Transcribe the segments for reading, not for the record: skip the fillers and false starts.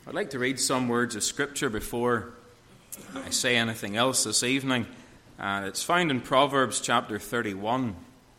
I'd like to read some words of Scripture before I say anything else this evening. It's found in Proverbs chapter 31.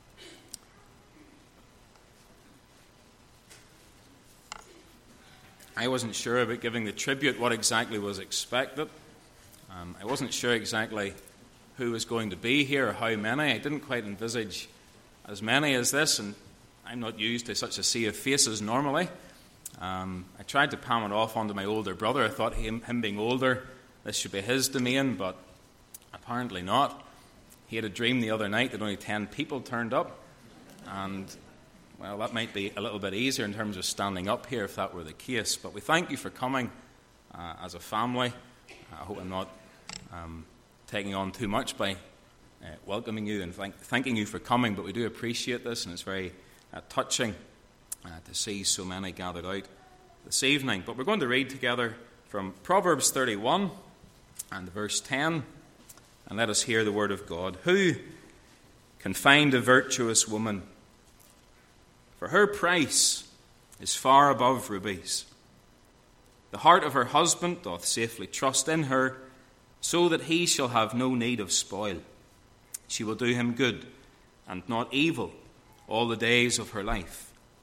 I wasn't sure about giving the tribute what exactly was expected. I wasn't sure exactly who was going to be here or how many. I didn't quite envisage as many as this, and I'm not used to such a sea of faces normally. I tried to palm it off onto my older brother. I thought him being older, this should be his domain, but apparently not. He had a dream the other night that only 10 people turned up, and, well, that might be a little bit easier in terms of standing up here if that were the case. But we thank you for coming as a family. I hope I'm not taking on too much by welcoming you and thanking you for coming, but we do appreciate this, and it's very touching to see so many gathered out this evening. But we're going to read together from Proverbs 31 and verse 10, and let us hear the word of God. Who can find a virtuous woman? For her price is far above rubies. The heart of her husband doth safely trust in her, so that he shall have no need of spoil. She will do him good and not evil all the days of her life.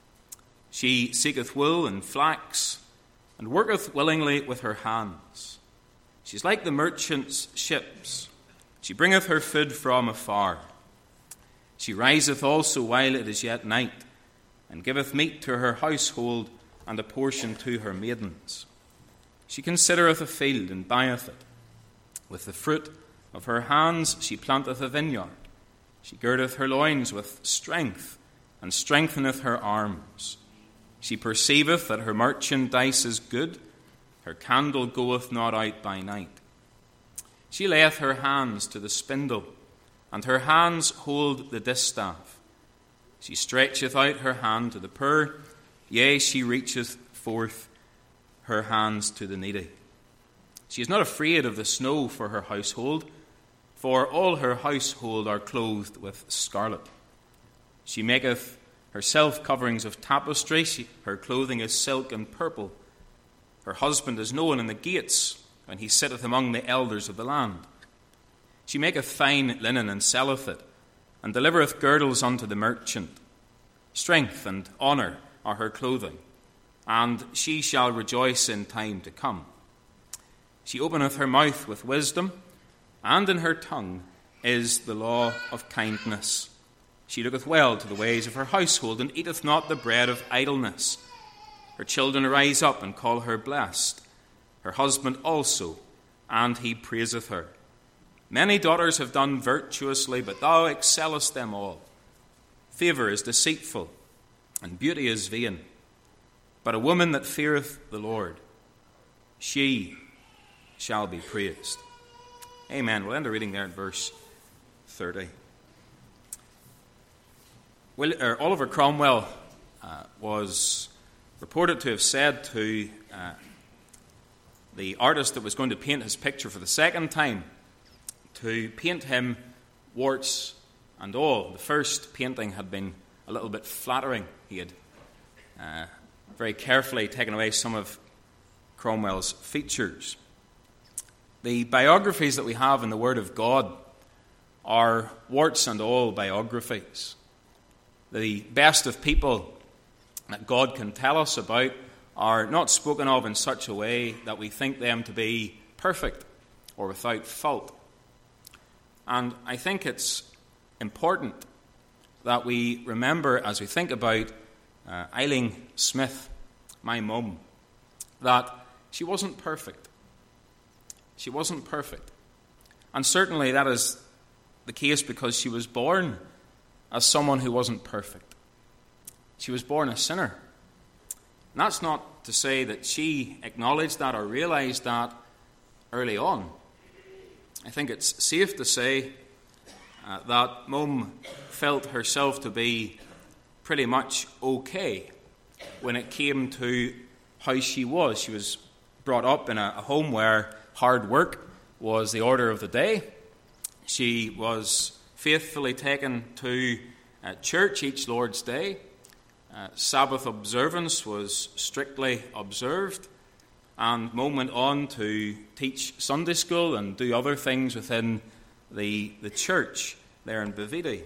She seeketh wool and flax, and worketh willingly with her hands. She is like the merchant's ships. She bringeth her food from afar. She riseth also while it is yet night, and giveth meat to her household, and a portion to her maidens. She considereth a field, and buyeth it. With the fruit of her hands she planteth a vineyard. She girdeth her loins with strength, and strengtheneth her arms. She perceiveth that her merchandise is good. Her candle goeth not out by night. She layeth her hands to the spindle, and her hands hold the distaff. She stretcheth out her hand to the poor, yea, she reacheth forth her hands to the needy. She is not afraid of the snow for her household, for all her household are clothed with scarlet. She maketh herself coverings of tapestry, her clothing is silk and purple. Her husband is known in the gates, and he sitteth among the elders of the land. She maketh fine linen and selleth it, and delivereth girdles unto the merchant. Strength and honour are her clothing, and she shall rejoice in time to come. She openeth her mouth with wisdom, and in her tongue is the law of kindness. She looketh well to the ways of her household, and eateth not the bread of idleness. Her children rise up and call her blessed, her husband also, and he praiseth her. Many daughters have done virtuously, but thou excellest them all. Favour is deceitful, and beauty is vain. But a woman that feareth the Lord, she shall be praised. Amen. We'll end the reading there at verse 30. Oliver Cromwell was reported to have said to the artist that was going to paint his picture for the second time to paint him warts and all. The first painting had been a little bit flattering. He had very carefully taken away some of Cromwell's features. The biographies that we have in the Word of God are warts and all biographies. The best of people that God can tell us about are not spoken of in such a way that we think them to be perfect or without fault. And I think it's important that we remember, as we think about Eileen Smith, my mum, that she wasn't perfect. She wasn't perfect. And certainly that is the case because she was born as someone who wasn't perfect. She was born a sinner. And that's not to say that she acknowledged that or realized that early on. I think it's safe to say that Mum felt herself to be pretty much okay when it came to how she was. She was brought up in a home where hard work was the order of the day. She was faithfully taken to church each Lord's Day. Sabbath observance was strictly observed. And Mom went on to teach Sunday school and do other things within the church there in Bavidi.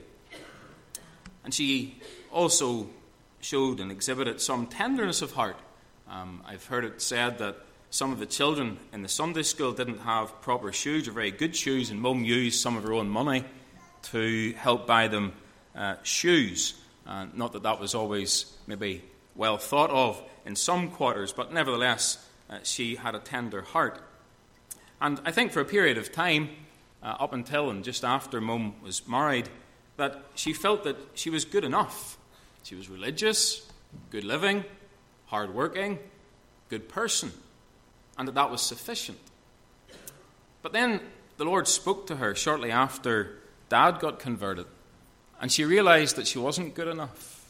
And she also showed and exhibited some tenderness of heart. I've heard it said that some of the children in the Sunday school didn't have proper shoes or very good shoes, and Mum used some of her own money to help buy them shoes. Not that that was always maybe well thought of in some quarters, but nevertheless, she had a tender heart. And I think for a period of time, up until and just after Mum was married, that she felt that she was good enough. She was religious, good living, hard-working, good person, and that was sufficient. But then the Lord spoke to her shortly after Dad got converted, and she realized that she wasn't good enough.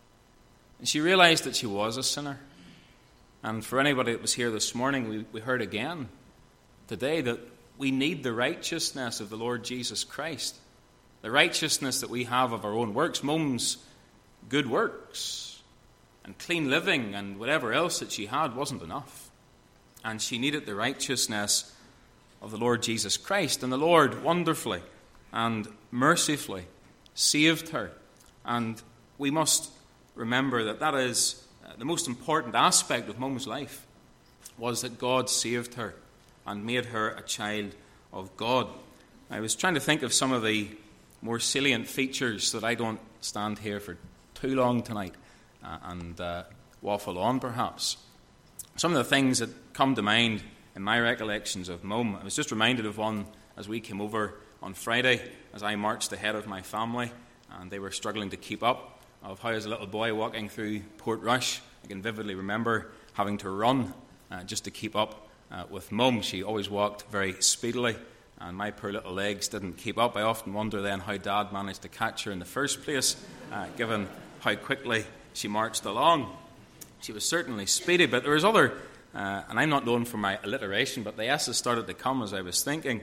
And she realized that she was a sinner. And for anybody that was here this morning, we heard again today that we need the righteousness of the Lord Jesus Christ. The righteousness that we have of our own works. Mum's good works and clean living and whatever else that she had wasn't enough. And she needed the righteousness of the Lord Jesus Christ. And the Lord wonderfully and mercifully saved her. And we must remember that that is the most important aspect of Mum's life, was that God saved her and made her a child of God. I was trying to think of some of the more salient features so that I don't stand here for too long tonight and waffle on perhaps. Some of the things that come to mind in my recollections of Mum, I was just reminded of one as we came over on Friday as I marched ahead of my family and they were struggling to keep up, of how as a little boy walking through Portrush, I can vividly remember having to run just to keep up with Mum. She always walked very speedily and my poor little legs didn't keep up. I often wonder then how Dad managed to catch her in the first place, given how quickly she marched along. She was certainly speedy, but there was other, and I'm not known for my alliteration, but the S's started to come as I was thinking.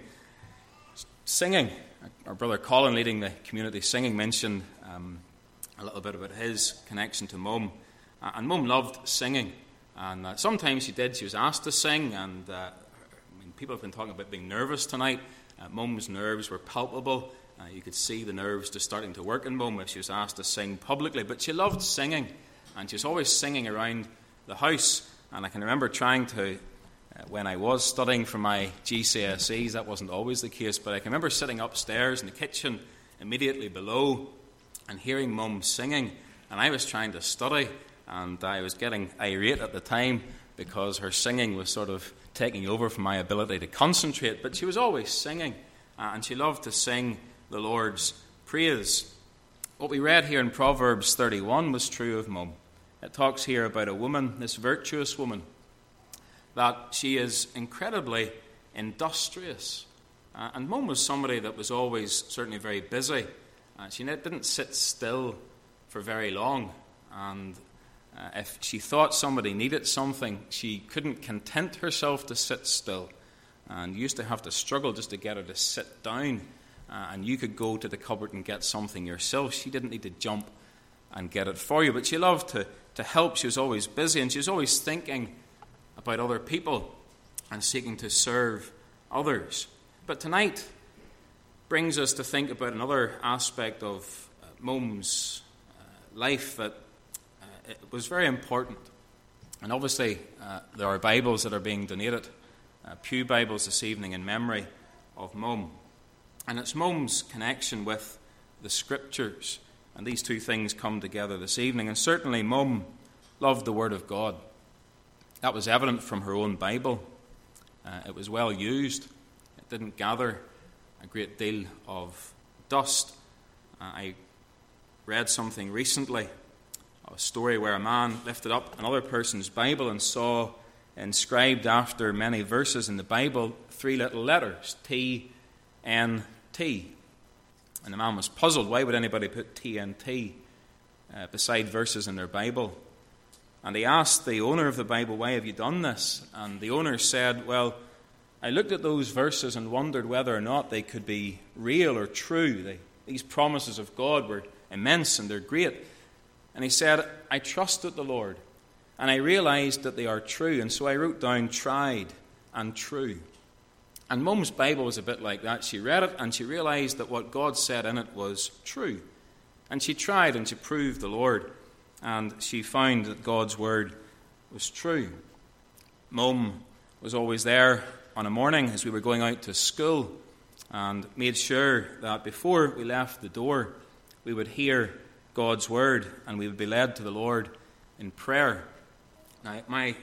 Singing. Our brother Colin, leading the community singing, mentioned a little bit about his connection to Mum. And Mum loved singing. And sometimes she did. She was asked to sing, and people have been talking about being nervous tonight. Mum's nerves were palpable. You could see the nerves just starting to work in Mum if she was asked to sing publicly. But she loved singing, and she was always singing around the house. And I can remember trying to, when I was studying for my GCSEs, that wasn't always the case, but I can remember sitting upstairs in the kitchen immediately below and hearing Mum singing. And I was trying to study, and I was getting irate at the time because her singing was sort of taking over from my ability to concentrate. But she was always singing, and she loved to sing the Lord's praise. What we read here in Proverbs 31 was true of Mum. It talks here about a woman, this virtuous woman, that she is incredibly industrious. And Mum was somebody that was always certainly very busy. She didn't sit still for very long. And if she thought somebody needed something, she couldn't content herself to sit still. And you used to have to struggle just to get her to sit down. And you could go to the cupboard and get something yourself. She didn't need to jump and get it for you. But she loved to help. She was always busy, and she was always thinking about other people and seeking to serve others. But tonight brings us to think about another aspect of Mum's life that it was very important. And obviously there are Bibles that are being donated, pew Bibles this evening in memory of Mum. And it's Mum's connection with the Scriptures. And these two things come together this evening. And certainly Mum loved the Word of God. That was evident from her own Bible. It was well used. It didn't gather a great deal of dust. I read something recently, a story where a man lifted up another person's Bible and saw inscribed after many verses in the Bible 3 little letters, T-N-T. And the man was puzzled. Why would anybody put T-N-T beside verses in their Bible? And he asked the owner of the Bible, why have you done this? And the owner said, well, I looked at those verses and wondered whether or not they could be real or true. These promises of God were immense and they're great. And he said, I trusted the Lord and I realized that they are true, and so I wrote down tried and true. And Mum's Bible was a bit like that. She read it and she realized that what God said in it was true. And she tried and she proved the Lord, and she found that God's word was true. Mum was always there on a morning as we were going out to school and made sure that before we left the door, we would hear God's word and we would be led to the Lord in prayer. Now, my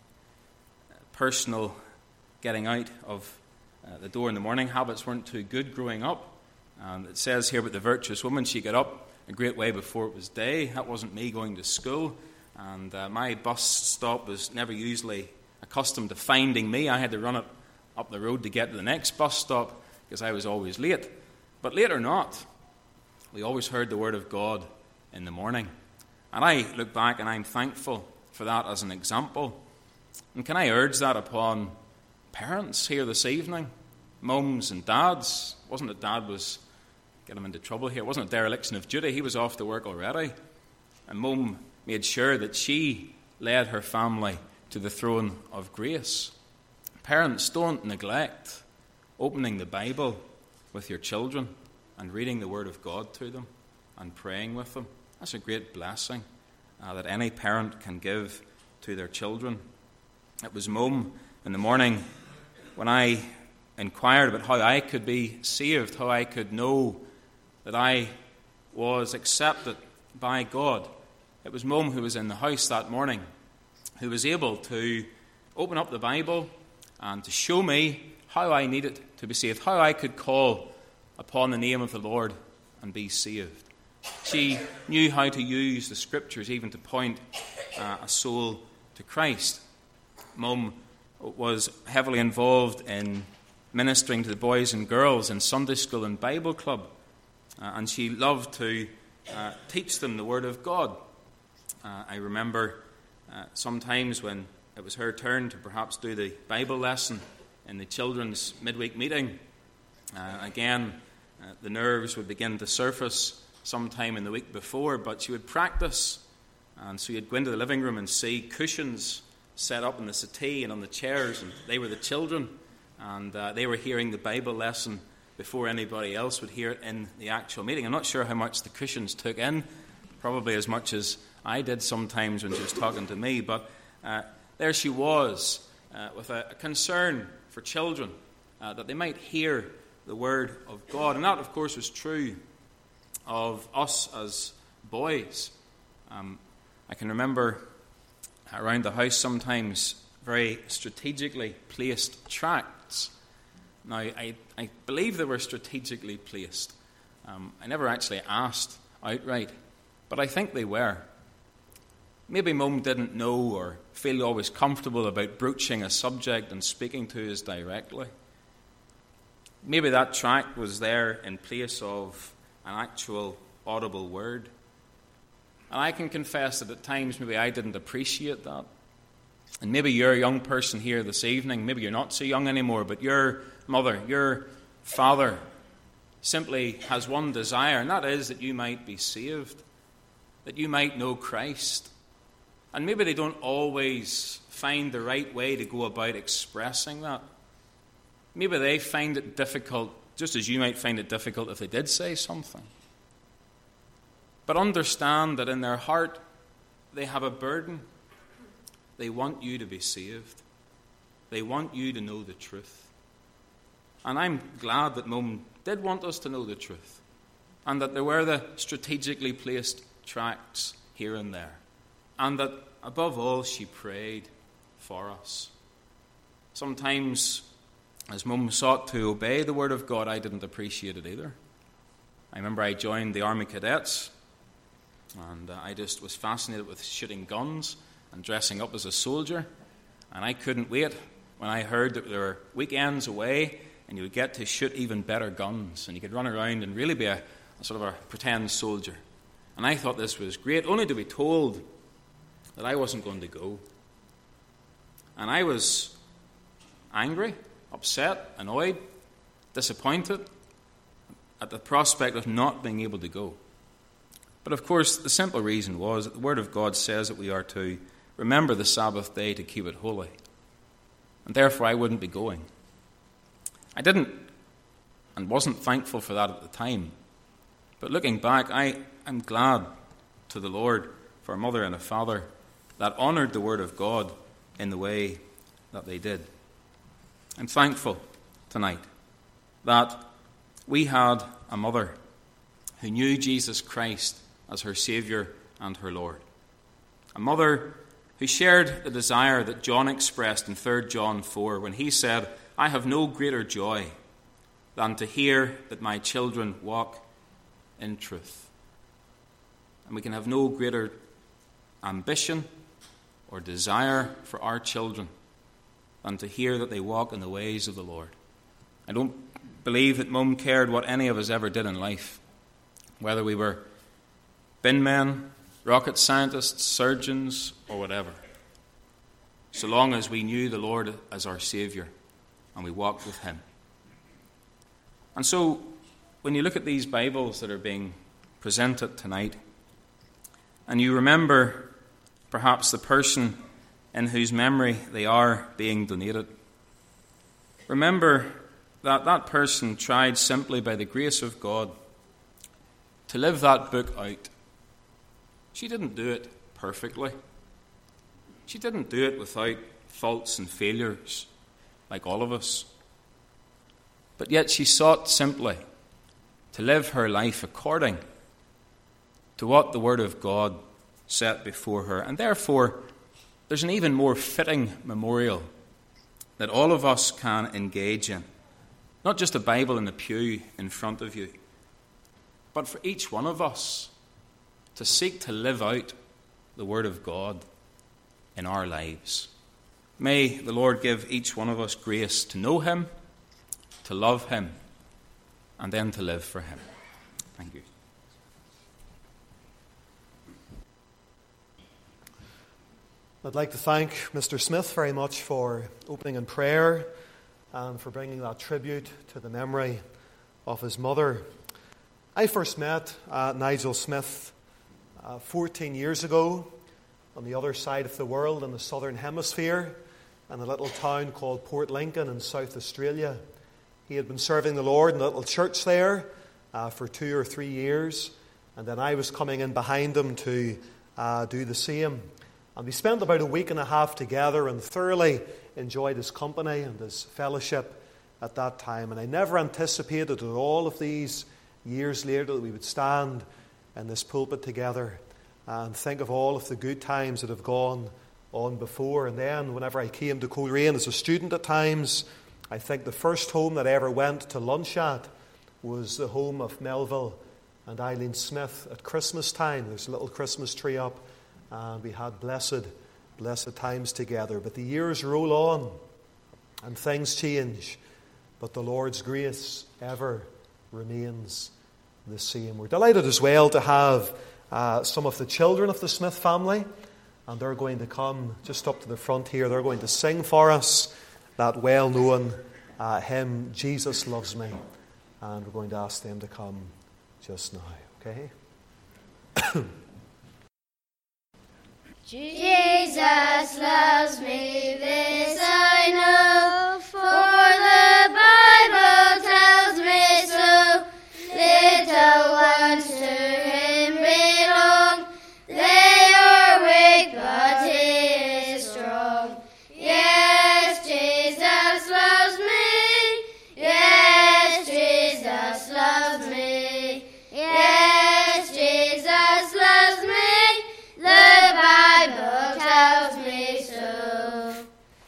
personal getting out of the door in the morning habits weren't too good growing up. It says here about the virtuous woman, she got up a great way before it was day. That wasn't me going to school. And my bus stop was never usually accustomed to finding me. I had to run it up the road to get to the next bus stop because I was always late. But late or not, we always heard the word of God in the morning. And I look back and I'm thankful for that as an example. And can I urge that upon parents here this evening? Mums and dads. It wasn't that dad was getting him into trouble here. It wasn't a dereliction of duty. He was off to work already. And Mum made sure that she led her family to the throne of grace. Parents, don't neglect opening the Bible with your children and reading the Word of God to them and praying with them. That's a great blessing that any parent can give to their children. It was Mum in the morning when I inquired about how I could be saved, how I could know that I was accepted by God. It was Mum who was in the house that morning, who was able to open up the Bible and to show me how I needed to be saved, how I could call upon the name of the Lord and be saved. She knew how to use the Scriptures even to point a soul to Christ. Mum was heavily involved in ministering to the boys and girls in Sunday school and Bible club, and she loved to teach them the Word of God. I remember sometimes when it was her turn to perhaps do the Bible lesson in the children's midweek meeting, the nerves would begin to surface sometime in the week before, but she would practice. And so you'd go into the living room and see cushions set up in the settee and on the chairs, and they were the children, and they were hearing the Bible lesson before anybody else would hear it in the actual meeting. I'm not sure how much the cushions took in, probably as much as I did sometimes when she was talking to me, but there she was with a concern for children, that they might hear the Word of God. And that, of course, was true of us as boys. I can remember around the house sometimes very strategically placed tracts. Now, I believe they were strategically placed. I never actually asked outright, but I think they were. Maybe Mum didn't know or feel always comfortable about broaching a subject and speaking to us directly. Maybe that tract was there in place of an actual audible word. And I can confess that at times maybe I didn't appreciate that. And maybe you're a young person here this evening, maybe you're not so young anymore, but your mother, your father simply has one desire, and that is that you might be saved, that you might know Christ. And maybe they don't always find the right way to go about expressing that. Maybe they find it difficult, just as you might find it difficult if they did say something. But understand that in their heart, they have a burden. They want you to be saved. They want you to know the truth. And I'm glad that Mum did want us to know the truth, and that there were the strategically placed tracts here and there, and that above all she prayed for us. Sometimes, as Mum sought to obey the Word of God, I didn't appreciate it either. I remember I joined the Army Cadets, and I just was fascinated with shooting guns and dressing up as a soldier, and I couldn't wait when I heard that there were weekends away and you would get to shoot even better guns, and you could run around and really be a sort of a pretend soldier. And I thought this was great, only to be told that I wasn't going to go. And I was angry, upset, annoyed, disappointed at the prospect of not being able to go. But of course, the simple reason was that the Word of God says that we are to remember the Sabbath day to keep it holy. And therefore I wouldn't be going. I didn't and wasn't thankful for that at the time. But looking back, I'm glad to the Lord for a mother and a father that honoured the Word of God in the way that they did. I'm thankful tonight that we had a mother who knew Jesus Christ as her Saviour and her Lord. A mother who shared the desire that John expressed in 3 John 4 when he said, "I have no greater joy than to hear that my children walk in truth." And we can have no greater ambition or desire for our children than to hear that they walk in the ways of the Lord. I don't believe that Mum cared what any of us ever did in life, whether we were bin men, rocket scientists, surgeons, or whatever, so long as we knew the Lord as our Saviour and we walked with Him. And so, when you look at these Bibles that are being presented tonight, and you remember perhaps the person in whose memory they are being donated, remember that that person tried simply by the grace of God to live that book out. She didn't do it perfectly. She didn't do it without faults and failures, like all of us. But yet she sought simply to live her life according to what the Word of God set before her. And therefore, there's an even more fitting memorial that all of us can engage in. Not just a Bible in the pew in front of you, but for each one of us to seek to live out the Word of God in our lives. May the Lord give each one of us grace to know Him, to love Him, and then to live for Him. Thank you. I'd like to thank Mr. Smith very much for opening in prayer and for bringing that tribute to the memory of his mother. I first met Nigel Smith 14 years ago on the other side of the world in the southern hemisphere in a little town called Port Lincoln in South Australia. He had been serving the Lord in a little church there for 2 or 3 years, and then I was coming in behind him to do the same. And we spent about a week and a half together and thoroughly enjoyed his company and his fellowship at that time. And I never anticipated that all of these years later that we would stand in this pulpit together and think of all of the good times that have gone on before. And then whenever I came to Coleraine as a student at times, I think the first home that I ever went to lunch at was the home of Melville and Eileen Smith at Christmas time. There's a little Christmas tree up, and we had blessed times together. But the years roll on and things change, but the Lord's grace ever remains the same. We're delighted as well to have some of the children of the Smith family, and they're going to come just up to the front here. They're going to sing for us that well-known hymn, "Jesus Loves Me," and we're going to ask them to come just now, okay? Jesus loves me, this I know, for the Bible tells me so. Little ones to Him belong, they are weak, but He is strong. Yes, Jesus loves me, yes, Jesus loves me, yes, Jesus loves me. The Bible tells me so.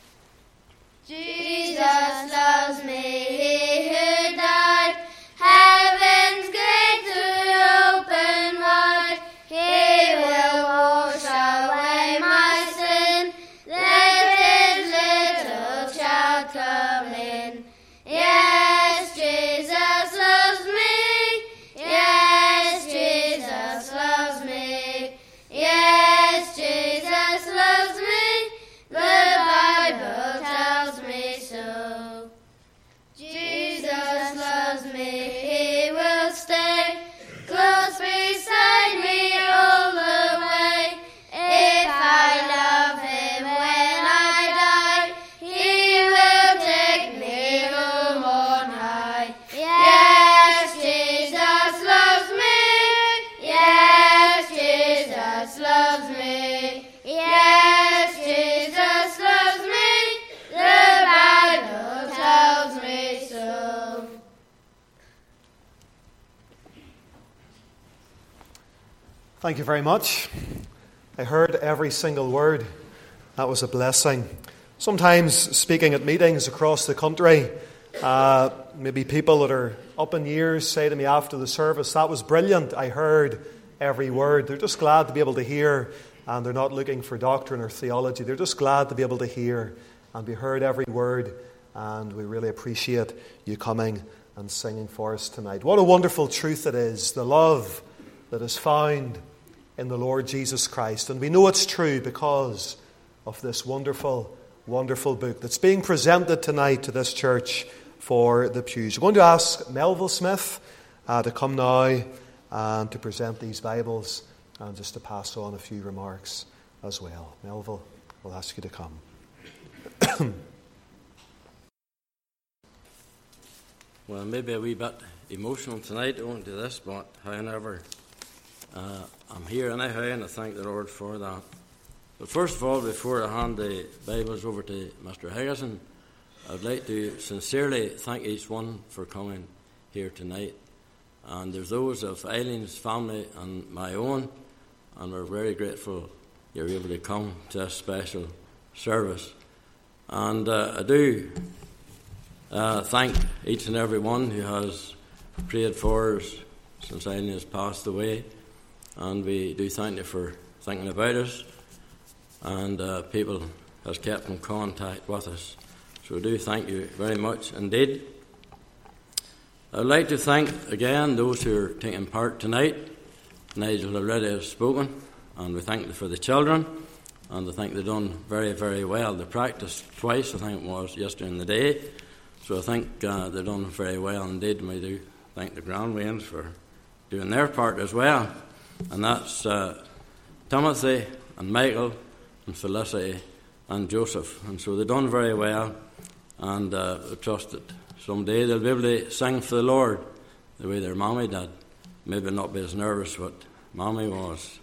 Jesus loves me, He who died, heaven's gate to open wide. He will wash away my sin, let His little child come in. Yes, Jesus loves me, yes, Jesus loves me. Yes, Jesus loves me, the Bible tells me so. Jesus loves me, He will stay close beside me all the way. If I love Thank you very much. I heard every single word. That was a blessing. Sometimes speaking at meetings across the country, maybe people that are up in years say to me after the service, "That was brilliant. I heard every word." They're just glad to be able to hear, and they're not looking for doctrine or theology. They're just glad to be able to hear and be heard every word. And we really appreciate you coming and singing for us tonight. What a wonderful truth it is, the love that is found in the Lord Jesus Christ. And we know it's true because of this wonderful, wonderful book that's being presented tonight to this church for the pews. We're going to ask Melville Smith to come now and to present these Bibles and just to pass on a few remarks as well. Melville, we'll ask you to come. Well, maybe a wee bit emotional tonight owing to this, but however, I'm here anyhow, and I thank the Lord for that. But first of all, before I hand the Bibles over to Mr. Higginson, I'd like to sincerely thank each one for coming here tonight. And there's those of Eileen's family and my own, and we're very grateful you're able to come to this special service. And I do thank each and every one who has prayed for us since Eileen has passed away. And we do thank you for thinking about us. And people has kept in contact with us. So we do thank you very much indeed. I'd like to thank again those who are taking part tonight. Nigel already has spoken, and we thank them for the children, and I think they've done very, very well. They practiced twice, I think it was, yesterday in the day. So I think they've done very well indeed, and we do thank the Grandwains for doing their part as well. And that's Timothy and Michael and Felicity and Joseph. And so they've done very well, and I trust that someday they'll be able to sing for the Lord the way their mommy did. Maybe not be as nervous what mommy was.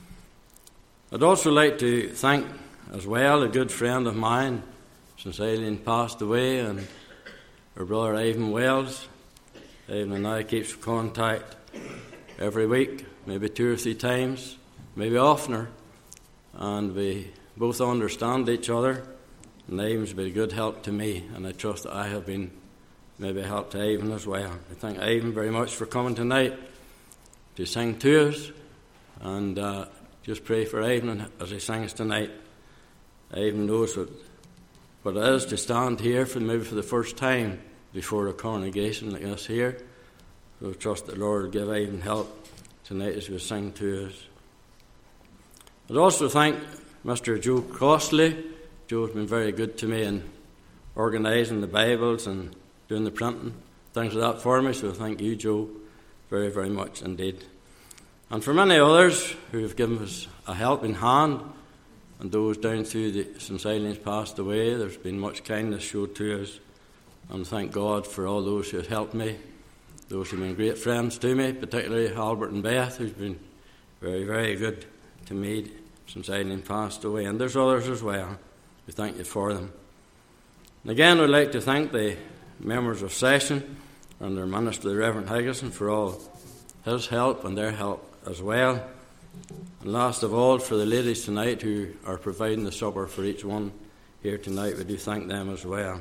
I'd also like to thank as well a good friend of mine since Eileen passed away, and her brother Ivan Wells. Ivan and I keep in contact every week, maybe 2 or 3 times, maybe oftener, and we both understand each other, and Ivan's been a good help to me, and I trust that I have been maybe a help to Ivan as well. I thank Ivan very much for coming tonight to sing to us, and just pray for Ivan as he sings tonight. Ivan knows what it is to stand here maybe for the first time before a congregation like this here. So I trust the Lord will give Ivan help tonight as we sing to us. I'd also thank Mr. Joe Crossley. Joe's been very good to me in organising the Bibles and doing the printing, things like that for me, so thank you, Joe, very, very much indeed. And for many others who have given us a helping hand, and those down through since Eileen's passed away, there's been much kindness showed to us, and thank God for all those who have helped me, those who have been great friends to me, particularly Albert and Beth, who's been very, very good to me since Eileen passed away, and there's others as well. We thank you for them. And again, we'd like to thank the members of Session and their minister, the Reverend Higginson, for all his help and their help as well. And last of all, for the ladies tonight who are providing the supper for each one here tonight, we do thank them as well.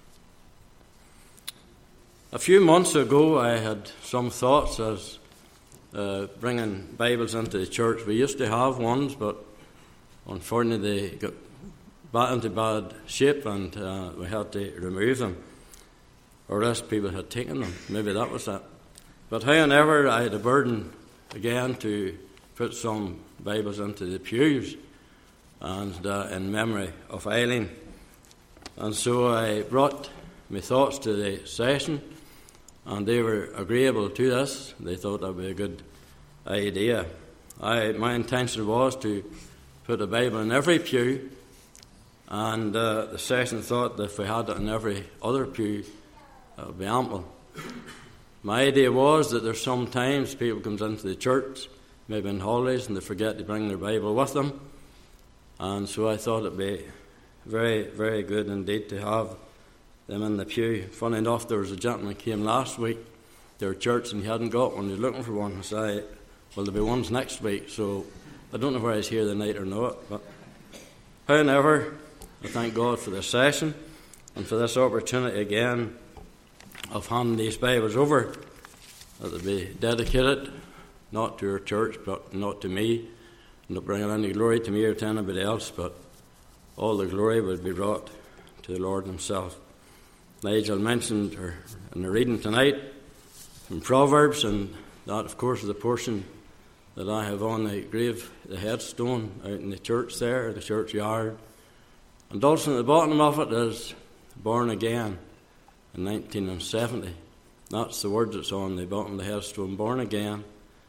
A few months ago, I had some thoughts as bringing Bibles into the church. We used to have ones, but unfortunately they got into bad shape, and we had to remove them, or else people had taken them. Maybe that was it. But however, I had a burden again to put some Bibles into the pews, and in memory of Eileen. And so I brought my thoughts to the session, and they were agreeable to this. They thought that would be a good idea. My intention was to put a Bible in every pew, and the session thought that if we had it in every other pew, that would be ample. My idea was that there's sometimes people comes into the church, maybe on holidays, and they forget to bring their Bible with them. And so I thought it'd be very, very good indeed to have them in the pew. Funny enough, there was a gentleman came last week to our church and he hadn't got one. He was looking for one. So I Well, there'll be ones next week, so I don't know whether he's here tonight or not. But however, I thank God for this session and for this opportunity again of handing these Bibles over, that they be dedicated not to our church, but not to me, not bringing any glory to me or to anybody else, but all the glory would be brought to the Lord himself. Nigel mentioned in the reading tonight from Proverbs, and that, of course, is the portion that I have on the grave, the headstone out in the church there, the churchyard. And also at the bottom of it is born again in 1970. That's the words that's on the bottom of the headstone, born again,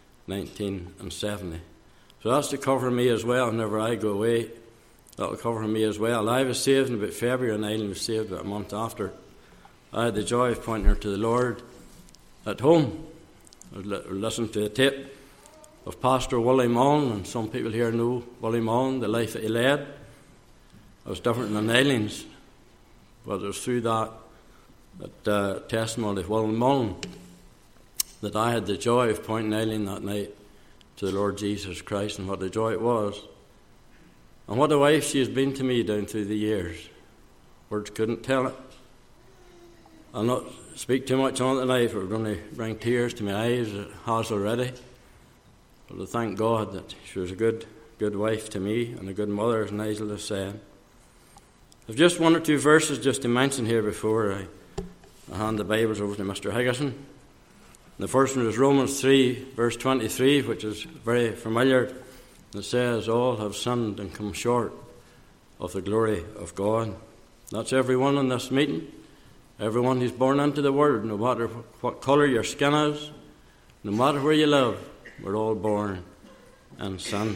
1970. So that's to cover me as well whenever I go away. That'll cover me as well. I was saved in about February, and Eileen was saved about a month after. I had the joy of pointing her to the Lord at home. I listened to a tape of Pastor Willie Mullen, and some people here know Willie Mullen, the life that he led. It was different than Eileen's, but it was through that testimony of Willie Mullen that I had the joy of pointing Eileen that night to the Lord Jesus Christ, and what a joy it was. And what a wife she has been to me down through the years. Words couldn't tell it. I'll not speak too much on it tonight, for we're going to bring tears to my eyes. It has already. But I thank God that she was a good wife to me and a good mother, as Nigel has said. I've just one or two verses just to mention here before I hand the Bibles over to Mr. Higginson. The first one is Romans 3, verse 23, which is very familiar. It says, all have sinned and come short of the glory of God. That's everyone in this meeting. Everyone who's born into the world, no matter what colour your skin is, no matter where you live, we're all born in sin.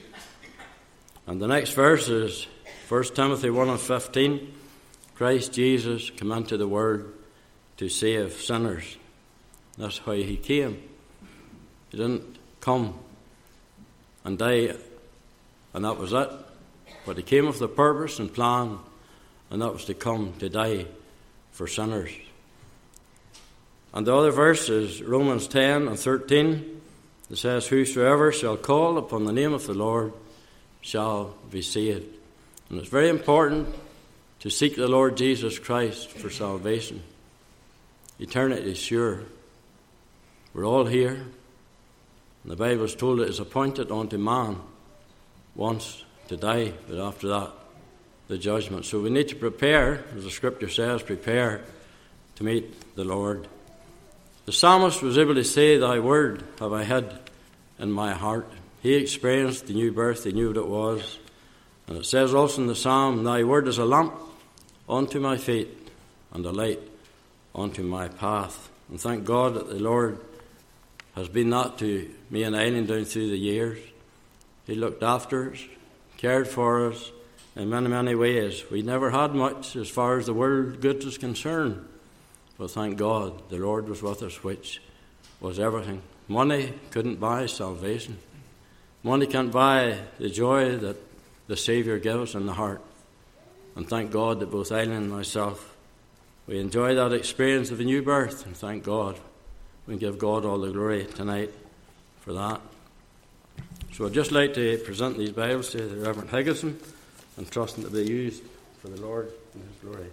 And the next verse is 1 Timothy 1:15. Christ Jesus came into the world to save sinners. That's how he came. He didn't come and die, and that was it. But he came with a purpose and plan, and that was to come to die for sinners. And the other verse is Romans 10:13. It says, whosoever shall call upon the name of the Lord shall be saved. And it's very important to seek the Lord Jesus Christ for salvation. Eternity is sure. We're all here. And the Bible is told it is appointed unto man once to die, but after that, the judgment. So we need to prepare, as the scripture says, prepare to meet the Lord. The psalmist was able to say, thy word have I hid in my heart. He experienced the new birth, he knew what it was. And it says also in the psalm, thy word is a lamp unto my feet and a light unto my path. And thank God that the Lord has been that to me and Eileen down through the years. He looked after us, cared for us in many, many ways. We never had much as far as the world goods is concerned. But thank God the Lord was with us, which was everything. Money couldn't buy salvation. Money can't buy the joy that the Saviour gives in the heart. And thank God that both Eileen and myself, we enjoy that experience of the new birth. And thank God. We give God all the glory tonight for that. So I'd just like to present these Bibles to the Reverend Higginson and trust them to be used for the Lord and His glory.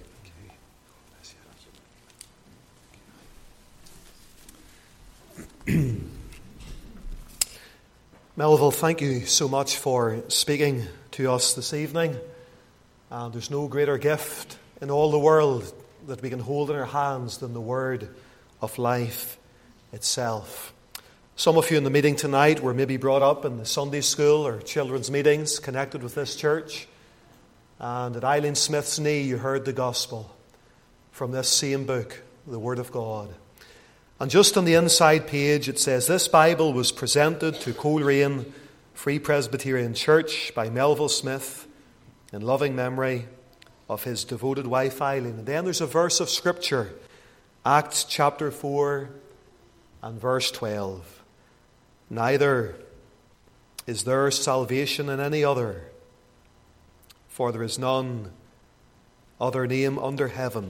Melville, thank you so much for speaking to us this evening. And there's no greater gift in all the world that we can hold in our hands than the word of life itself. Some of you in the meeting tonight were maybe brought up in the Sunday school or children's meetings connected with this church. And at Eileen Smith's knee you heard the gospel from this same book, the Word of God. And just on the inside page it says, this Bible was presented to Coleraine Free Presbyterian Church by Melville Smith in loving memory of his devoted wife Eileen. And then there's a verse of Scripture, Acts chapter 4 and verse 12. Neither is there salvation in any other, for there is none other name under heaven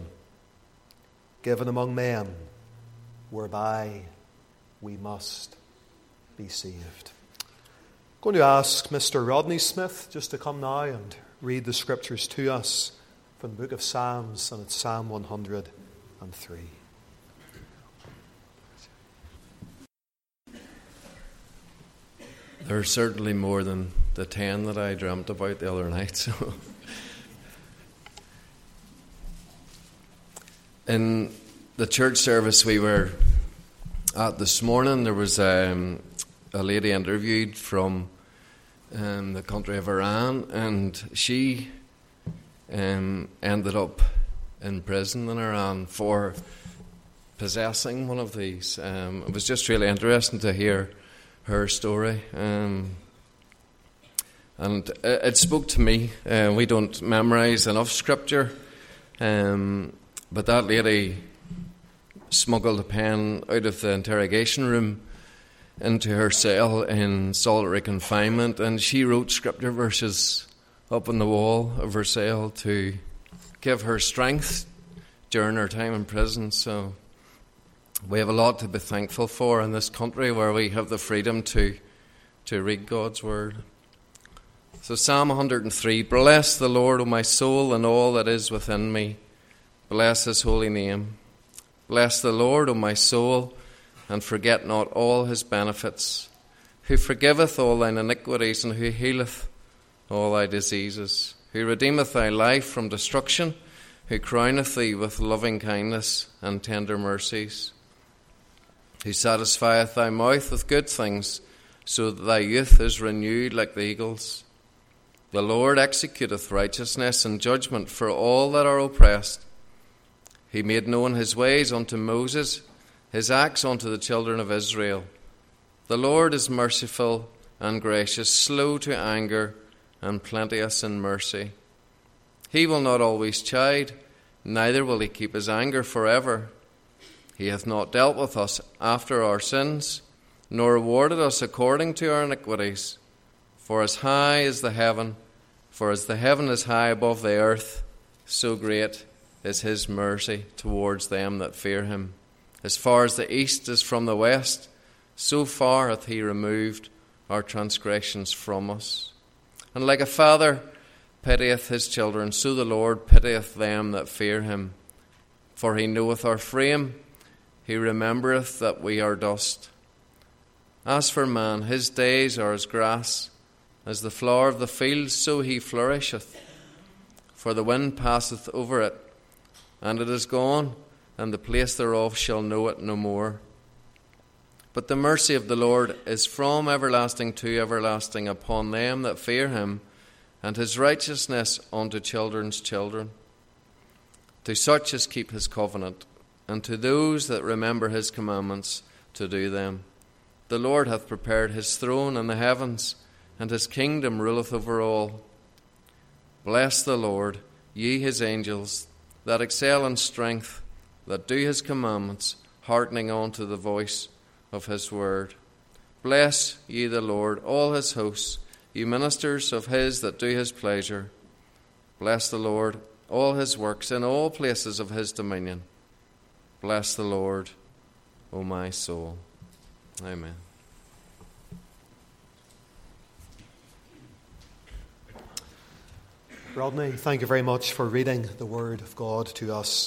given among men whereby we must be saved. I'm going to ask Mr. Rodney Smith just to come now and read the scriptures to us from the book of Psalms, and it's Psalm 103. There are certainly more than the 10 that I dreamt about the other night. So, in the church service we were at this morning, there was a lady interviewed from the country of Iran, and she ended up in prison in Iran for possessing one of these. It was just really interesting to hear her story, and it spoke to me. We don't memorise enough scripture, but that lady smuggled a pen out of the interrogation room into her cell in solitary confinement, and she wrote scripture verses up on the wall of her cell to give her strength during her time in prison. So we have a lot to be thankful for in this country where we have the freedom to read God's word. So Psalm 103, bless the Lord, O my soul, and all that is within me. Bless his holy name. Bless the Lord, O my soul, and forget not all his benefits, who forgiveth all thine iniquities, and who healeth all thy diseases, who redeemeth thy life from destruction, who crowneth thee with loving kindness and tender mercies, who satisfieth thy mouth with good things, so that thy youth is renewed like the eagles. The Lord executeth righteousness and judgment for all that are oppressed. He made known his ways unto Moses, his acts unto the children of Israel. The Lord is merciful and gracious, slow to anger, and plenteous in mercy. He will not always chide, neither will he keep his anger forever. He hath not dealt with us after our sins, nor rewarded us according to our iniquities. For as as the heaven is high above the earth, so great is his mercy towards them that fear him. As far as the east is from the west, so far hath he removed our transgressions from us. And like a father pitieth his children, so the Lord pitieth them that fear him. For he knoweth our frame, he remembereth that we are dust. As for man, his days are as grass, as the flower of the field, so he flourisheth. For the wind passeth over it, and it is gone, and the place thereof shall know it no more. But the mercy of the Lord is from everlasting to everlasting upon them that fear him, and his righteousness unto children's children, to such as keep his covenant, and to those that remember his commandments to do them. The Lord hath prepared his throne in the heavens, and his kingdom ruleth over all. Bless the Lord, ye his angels, that excel in strength, that do his commandments, hearkening unto the voice of his word. Bless ye the Lord, all his hosts, ye ministers of his that do his pleasure. Bless the Lord, all his works in all places of his dominion. Bless the Lord, O my soul. Amen. Rodney, thank you very much for reading the Word of God to us.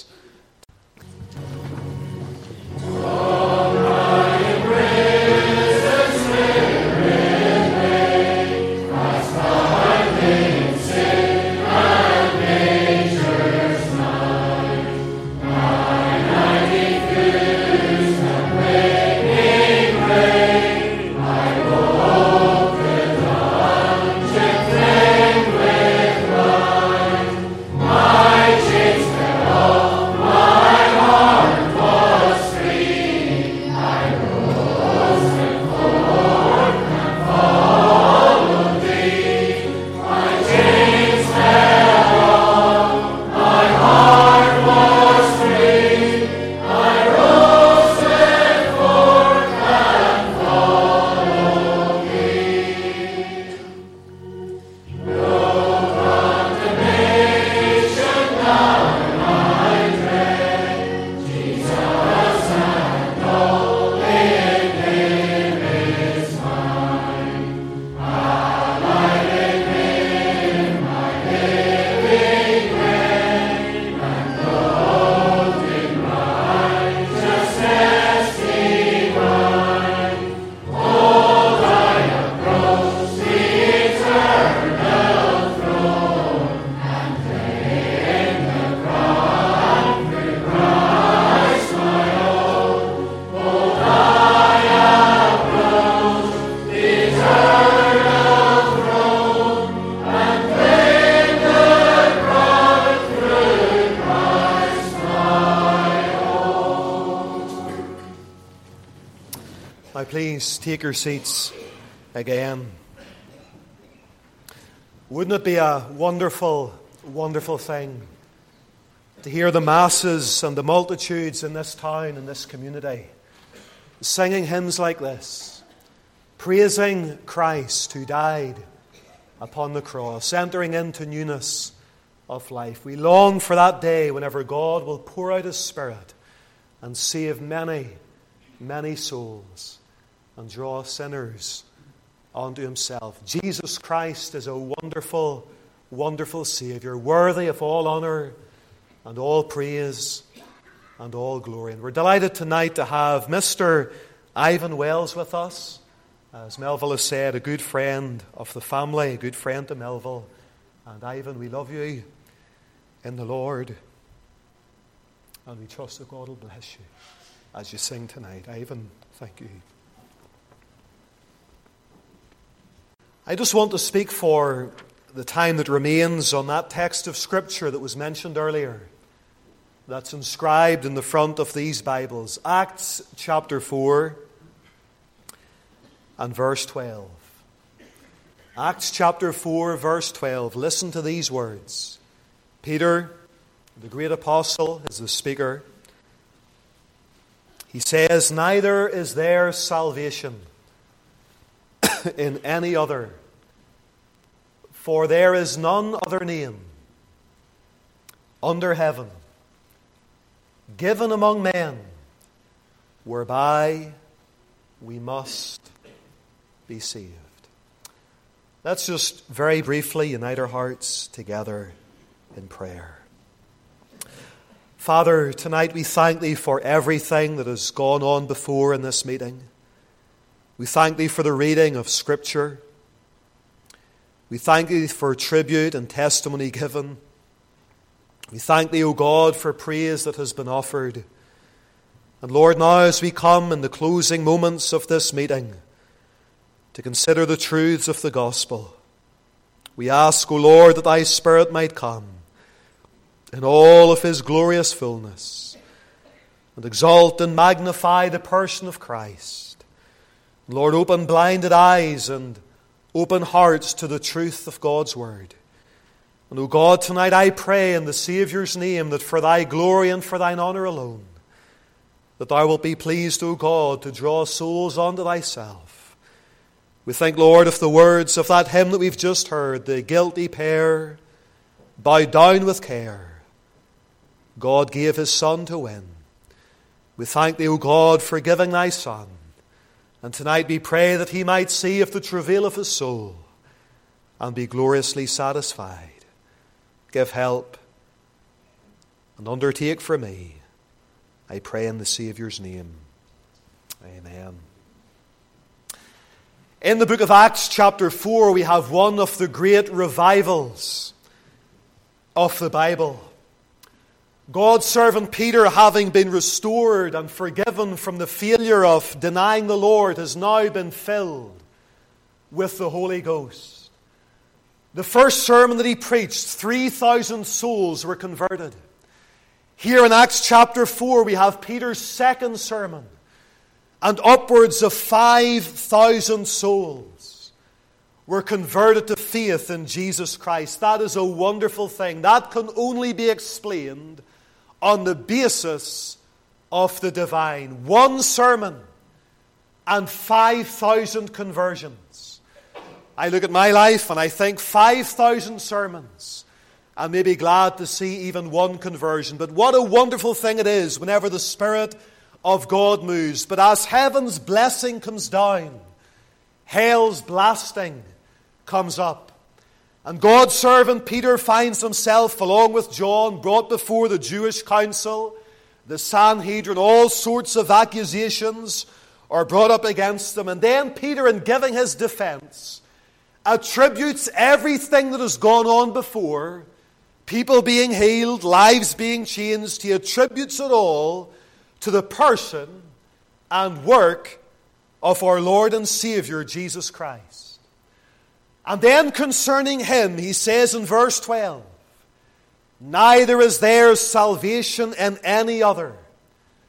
please take your seats again. Wouldn't it be a wonderful, wonderful thing to hear the masses and the multitudes in this town, in this community, singing hymns like this, praising Christ who died upon the cross, entering into newness of life. We long for that day whenever God will pour out His Spirit and save many, many souls and draw sinners unto Himself. Jesus Christ is a wonderful, wonderful Saviour, worthy of all honour and all praise and all glory. And we're delighted tonight to have Mr. Ivan Wells with us. As Melville has said, a good friend of the family, a good friend to Melville. And Ivan, we love you in the Lord. And we trust that God will bless you as you sing tonight. Ivan, thank you. I just want to speak for the time that remains on that text of Scripture that was mentioned earlier, that's inscribed in the front of these Bibles. Acts chapter 4 and verse 12. Acts chapter 4, verse 12. Listen to these words. Peter, the great apostle, is the speaker. He says, "Neither is there salvation in any other, for there is none other name under heaven given among men whereby we must be saved." Let's just very briefly unite our hearts together in prayer. Father, tonight we thank Thee for everything that has gone on before in this meeting. We thank Thee for the reading of Scripture. We thank Thee for tribute and testimony given. We thank Thee, O God, for praise that has been offered. And Lord, now as we come in the closing moments of this meeting to consider the truths of the gospel, we ask, O Lord, that Thy Spirit might come in all of His glorious fullness and exalt and magnify the person of Christ. Lord, open blinded eyes and open hearts to the truth of God's Word. And, O God, tonight I pray in the Saviour's name that for Thy glory and for Thine honour alone, that Thou wilt be pleased, O God, to draw souls unto Thyself. We think, Lord, of the words of that hymn that we've just heard, the guilty pair, bowed down with care, God gave His Son to win. We thank Thee, O God, for giving Thy Son. And tonight we pray that He might see of the travail of His soul and be gloriously satisfied. Give help and undertake for me, I pray in the Saviour's name. Amen. In the book of Acts chapter 4, we have one of the great revivals of the Bible. God's servant Peter, having been restored and forgiven from the failure of denying the Lord, has now been filled with the Holy Ghost. The first sermon that he preached, 3,000 souls were converted. Here in Acts chapter 4, we have Peter's second sermon, and upwards of 5,000 souls were converted to faith in Jesus Christ. That is a wonderful thing. That can only be explained on the basis of the divine. One sermon and 5,000 conversions. I look at my life and I think 5,000 sermons. I may be glad to see even one conversion. But what a wonderful thing it is whenever the Spirit of God moves. But as heaven's blessing comes down, hell's blasting comes up. And God's servant Peter finds himself, along with John, brought before the Jewish council, the Sanhedrin. All sorts of accusations are brought up against him. And then Peter, in giving his defense, attributes everything that has gone on before, people being healed, lives being changed, he attributes it all to the person and work of our Lord and Savior, Jesus Christ. And then concerning Him, he says in verse 12, "Neither is there salvation in any other,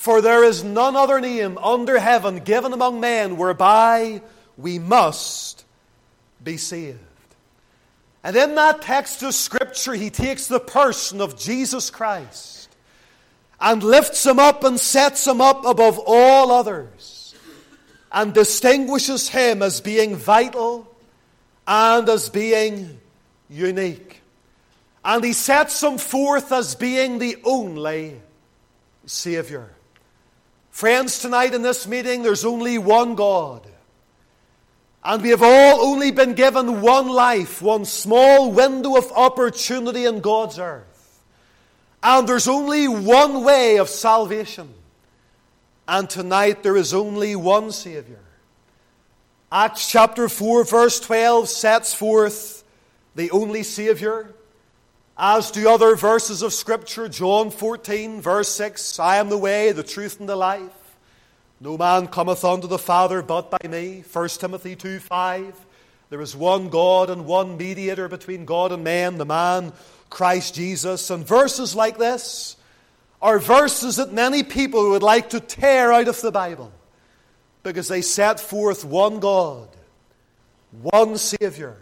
For there is none other name under heaven given among men whereby we must be saved. And in that text of Scripture, he takes the person of Jesus Christ and lifts him up and sets him up above all others and distinguishes him as being vital and as being unique. And he sets him forth as being the only Savior. Friends, tonight in this meeting, there's only one God. And we have all only been given one life, one small window of opportunity in God's earth. And there's only one way of salvation. And tonight there is only one Savior. Acts chapter 4 verse 12 sets forth the only Savior, as do other verses of Scripture. John 14 verse 6, I am the way, the truth, and the life. No man cometh unto the Father but by me. 1 Timothy 2:5, there is one God and one mediator between God and man, the man Christ Jesus. And verses like this are verses that many people would like to tear out of the Bible, because they set forth one God, one Savior,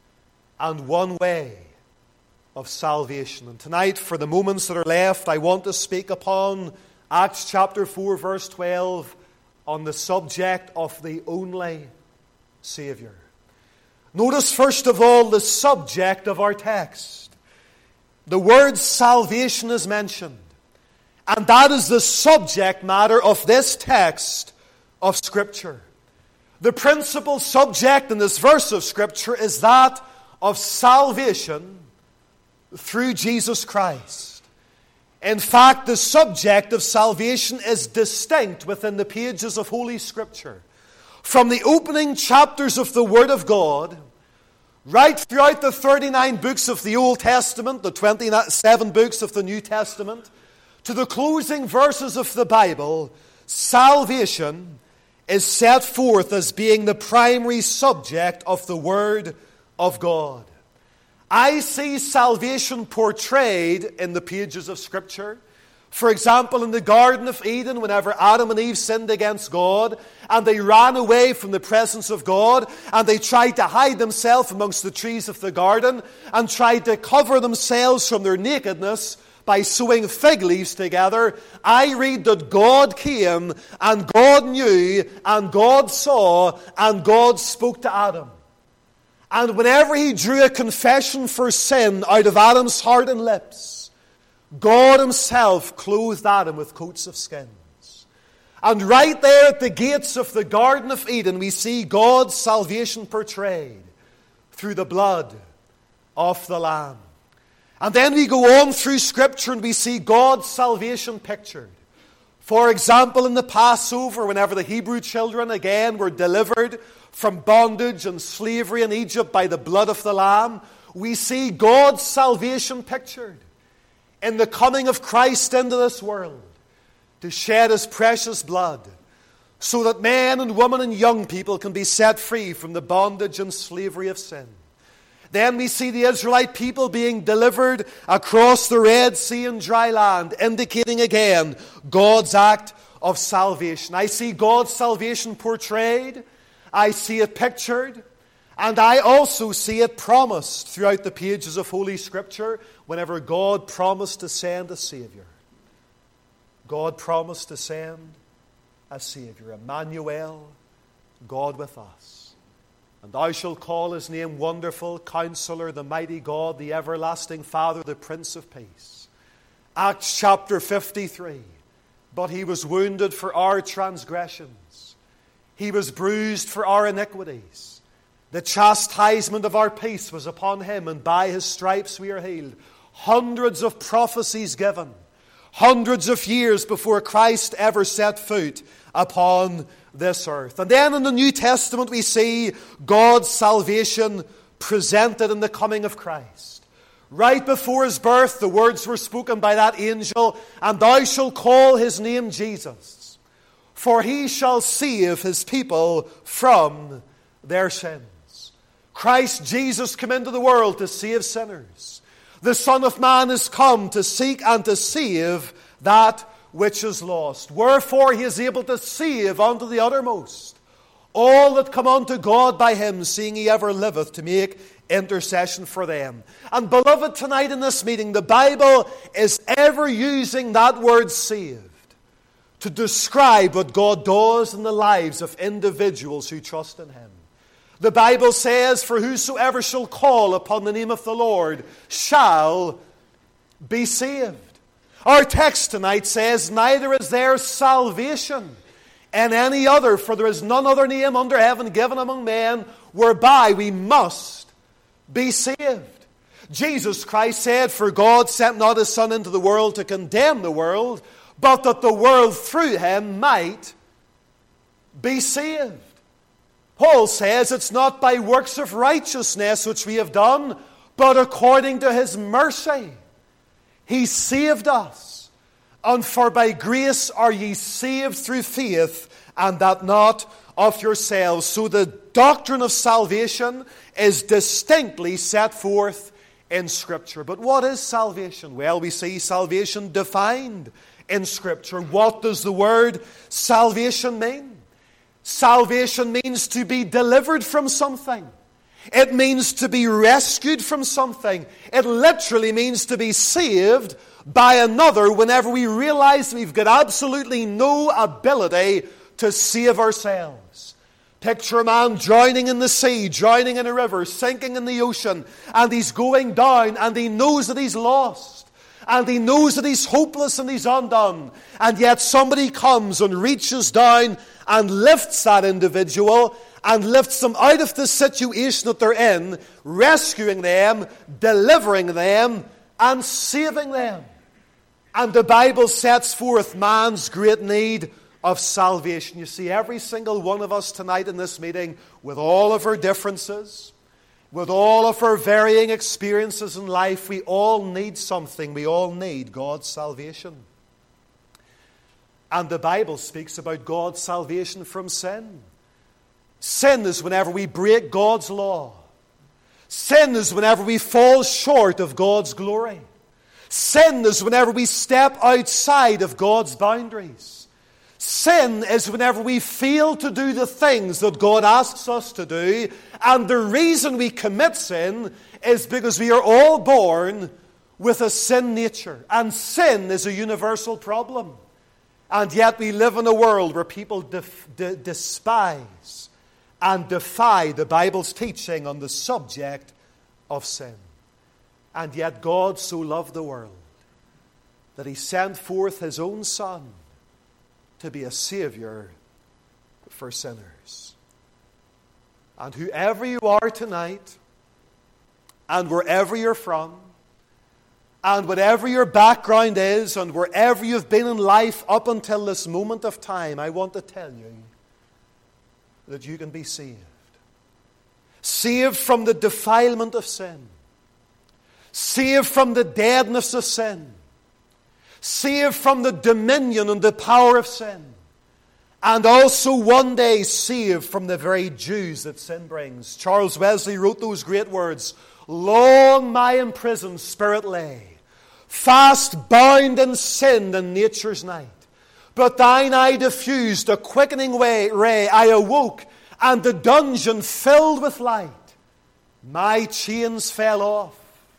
and one way of salvation. And tonight, for the moments that are left, I want to speak upon Acts chapter 4 verse 12 on the subject of the only Savior. Notice first of all the subject of our text. The word salvation is mentioned, and that is the subject matter of this text of Scripture. The principal subject in this verse of Scripture is that of salvation through Jesus Christ. In fact, the subject of salvation is distinct within the pages of Holy Scripture. From the opening chapters of the Word of God, right throughout the 39 books of the Old Testament, the 27 books of the New Testament, to the closing verses of the Bible, salvation is set forth as being the primary subject of the Word of God. I see salvation portrayed in the pages of Scripture. For example, in the Garden of Eden, whenever Adam and Eve sinned against God, and they ran away from the presence of God, and they tried to hide themselves amongst the trees of the garden, and tried to cover themselves from their nakedness by sewing fig leaves together, I read that God came, and God knew, and God saw, and God spoke to Adam. And whenever he drew a confession for sin out of Adam's heart and lips, God himself clothed Adam with coats of skins. And right there at the gates of the Garden of Eden, we see God's salvation portrayed through the blood of the Lamb. And then we go on through Scripture and we see God's salvation pictured. For example, in the Passover, whenever the Hebrew children again were delivered from bondage and slavery in Egypt by the blood of the Lamb, we see God's salvation pictured in the coming of Christ into this world to shed his precious blood so that men and women and young people can be set free from the bondage and slavery of sin. Then we see the Israelite people being delivered across the Red Sea and dry land, indicating again God's act of salvation. I see God's salvation portrayed, I see it pictured, and I also see it promised throughout the pages of Holy Scripture whenever God promised to send a Savior. God promised to send a Savior, Emmanuel, God with us. And thou shalt call his name Wonderful, Counselor, the Mighty God, the Everlasting Father, the Prince of Peace. Acts chapter 53. But he was wounded for our transgressions. He was bruised for our iniquities. The chastisement of our peace was upon him, and by his stripes we are healed. Hundreds of prophecies given, hundreds of years before Christ ever set foot upon this earth. And then in the New Testament we see God's salvation presented in the coming of Christ. Right before his birth, the words were spoken by that angel, and thou shalt call his name Jesus, for he shall save his people from their sins. Christ Jesus came into the world to save sinners. The Son of Man is come to seek and to save that which is lost. Wherefore he is able to save unto the uttermost all that come unto God by him, seeing he ever liveth to make intercession for them. And beloved, tonight in this meeting, the Bible is ever using that word saved to describe what God does in the lives of individuals who trust in him. The Bible says, for whosoever shall call upon the name of the Lord shall be saved. Our text tonight says, neither is there salvation in any other, for there is none other name under heaven given among men whereby we must be saved. Jesus Christ said, for God sent not his Son into the world to condemn the world, but that the world through him might be saved. Paul says it's not by works of righteousness which we have done, but according to his mercy. He saved us. And for by grace are ye saved through faith, and that not of yourselves. So the doctrine of salvation is distinctly set forth in Scripture. But what is salvation? Well, we see salvation defined in Scripture. What does the word salvation mean? Salvation means to be delivered from something. It means to be rescued from something. It literally means to be saved by another whenever we realize we've got absolutely no ability to save ourselves. Picture a man drowning in the sea, drowning in a river, sinking in the ocean, and he's going down, and he knows that he's lost, and he knows that he's hopeless and he's undone, and yet somebody comes and reaches down and lifts that individual and lifts them out of the situation that they're in, rescuing them, delivering them, and saving them. And the Bible sets forth man's great need of salvation. You see, every single one of us tonight in this meeting, with all of our differences, with all of our varying experiences in life, we all need something. We all need God's salvation. And the Bible speaks about God's salvation from sin. Sin is whenever we break God's law. Sin is whenever we fall short of God's glory. Sin is whenever we step outside of God's boundaries. Sin is whenever we fail to do the things that God asks us to do. And the reason we commit sin is because we are all born with a sin nature. And sin is a universal problem. And yet we live in a world where people despise and defy the Bible's teaching on the subject of sin. And yet God so loved the world that he sent forth his own Son to be a Savior for sinners. And whoever you are tonight, and wherever you're from, and whatever your background is, and wherever you've been in life up until this moment of time, I want to tell you that you can be saved. Saved from the defilement of sin. Saved from the deadness of sin. Saved from the dominion and the power of sin. And also one day saved from the very Jews that sin brings. Charles Wesley wrote those great words, long my imprisoned spirit lay, fast bound in sin and nature's night. But thine eye diffused a quickening ray. I awoke, and the dungeon filled with light. My chains fell off.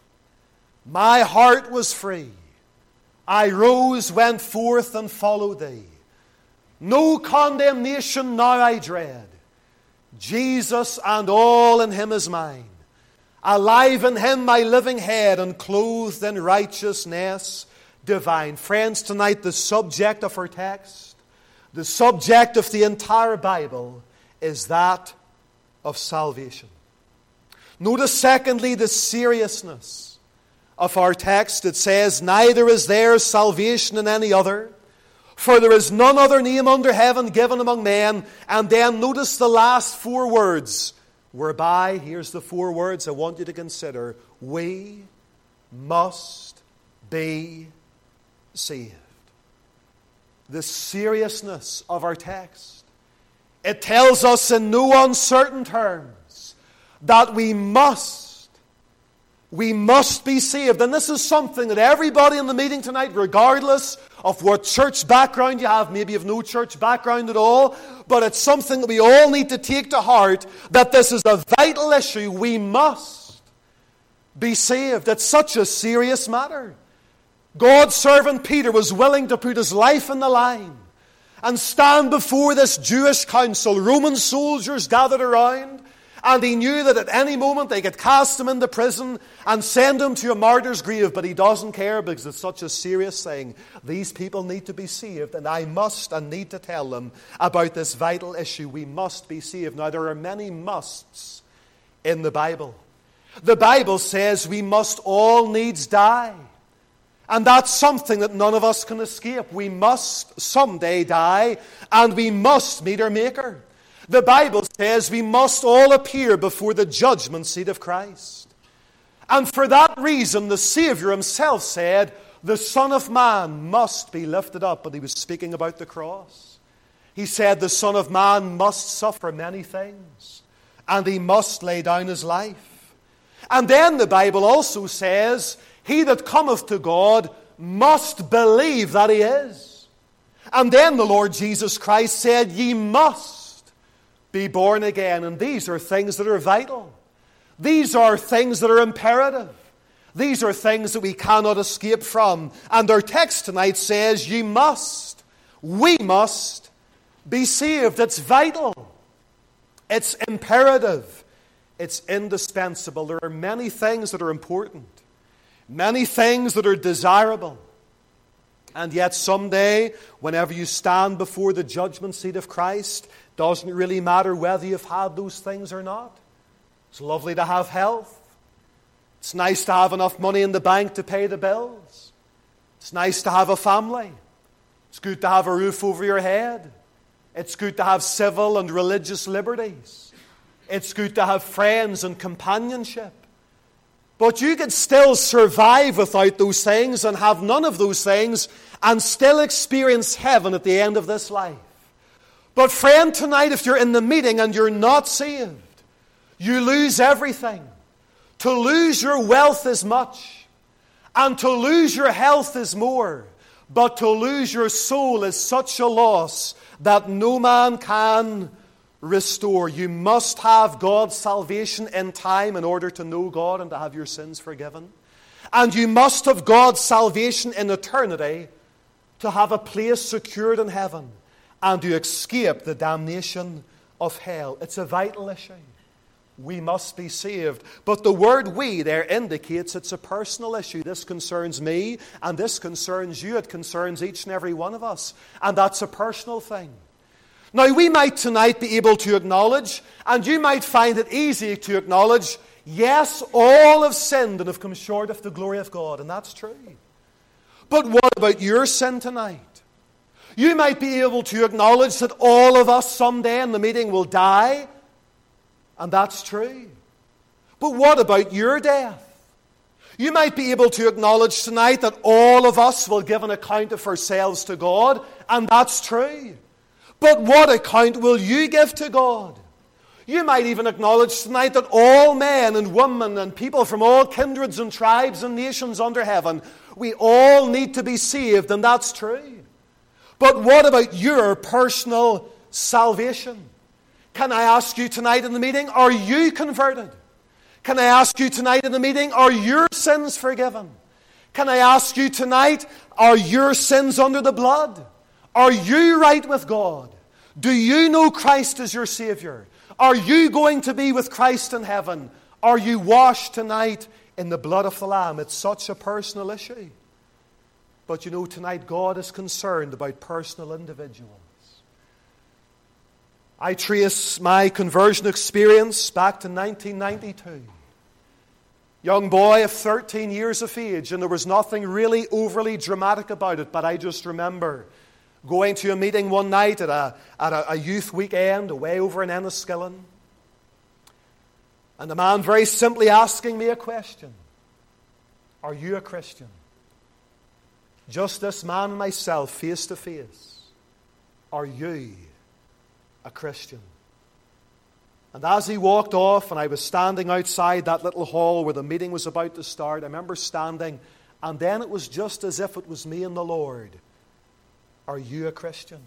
My heart was free. I rose, went forth, and followed thee. No condemnation now I dread. Jesus and all in him is mine. Alive in him my living head, and clothed in righteousness divine. Friends, tonight the subject of our text, the subject of the entire Bible, is that of salvation. Notice secondly the seriousness of our text. It says, neither is there salvation in any other, for there is none other name under heaven given among men. And then notice the last four words, whereby, here's the four words I want you to consider, we must be saved. The seriousness of our text. It tells us in no uncertain terms that we must We must be saved. And this is something that everybody in the meeting tonight, regardless of what church background you have, maybe you have no church background at all, but it's something that we all need to take to heart, that this is a vital issue. We must be saved. It's such a serious matter. God's servant Peter was willing to put his life in the line and stand before this Jewish council, Roman soldiers gathered around, and he knew that at any moment they could cast him into prison and send him to a martyr's grave, but he doesn't care because it's such a serious thing. These people need to be saved, and I must and need to tell them about this vital issue. We must be saved. Now, there are many musts in the Bible. The Bible says we must all needs die. And that's something that none of us can escape. We must someday die, and we must meet our Maker. The Bible says we must all appear before the judgment seat of Christ. And for that reason, the Savior himself said, the Son of Man must be lifted up. But he was speaking about the cross. He said the Son of Man must suffer many things, and he must lay down his life. And then the Bible also says, he that cometh to God must believe that he is. And then the Lord Jesus Christ said, ye must be born again. And these are things that are vital. These are things that are imperative. These are things that we cannot escape from. And our text tonight says, ye must, we must be saved. It's vital. It's imperative. It's indispensable. There are many things that are important. Many things that are desirable. And yet someday, whenever you stand before the judgment seat of Christ, doesn't really matter whether you've had those things or not. It's lovely to have health. It's nice to have enough money in the bank to pay the bills. It's nice to have a family. It's good to have a roof over your head. It's good to have civil and religious liberties. It's good to have friends and companionship. But you can still survive without those things and have none of those things and still experience heaven at the end of this life. But friend, tonight, if you're in the meeting and you're not saved, you lose everything. To lose your wealth is much, and to lose your health is more. But to lose your soul is such a loss that no man can restore. You must have God's salvation in time in order to know God and to have your sins forgiven. And you must have God's salvation in eternity to have a place secured in heaven and to escape the damnation of hell. It's a vital issue. We must be saved. But the word we there indicates it's a personal issue. This concerns me and this concerns you. It concerns each and every one of us. And that's a personal thing. Now, we might tonight be able to acknowledge, and you might find it easy to acknowledge, yes, all have sinned and have come short of the glory of God, and that's true. But what about your sin tonight? You might be able to acknowledge that all of us someday in the meeting will die, and that's true. But what about your death? You might be able to acknowledge tonight that all of us will give an account of ourselves to God, and that's true. But what account will you give to God? You might even acknowledge tonight that all men and women and people from all kindreds and tribes and nations under heaven, we all need to be saved, and that's true. But what about your personal salvation? Can I ask you tonight in the meeting, are you converted? Can I ask you tonight in the meeting, are your sins forgiven? Can I ask you tonight, are your sins under the blood? Are you right with God? Do you know Christ as your Savior? Are you going to be with Christ in heaven? Are you washed tonight in the blood of the Lamb? It's such a personal issue. But you know, tonight God is concerned about personal individuals. I trace my conversion experience back to 1992. Young boy of 13 years of age, and there was nothing really overly dramatic about it, but I just remember going to a meeting one night at a youth weekend away over in Enniskillen, and the man very simply asking me a question. Are you a Christian? Just this man and myself, face to face. Are you a Christian? And as he walked off, and I was standing outside that little hall where the meeting was about to start, I remember standing, and then it was just as if it was me and the Lord. Are you a Christian?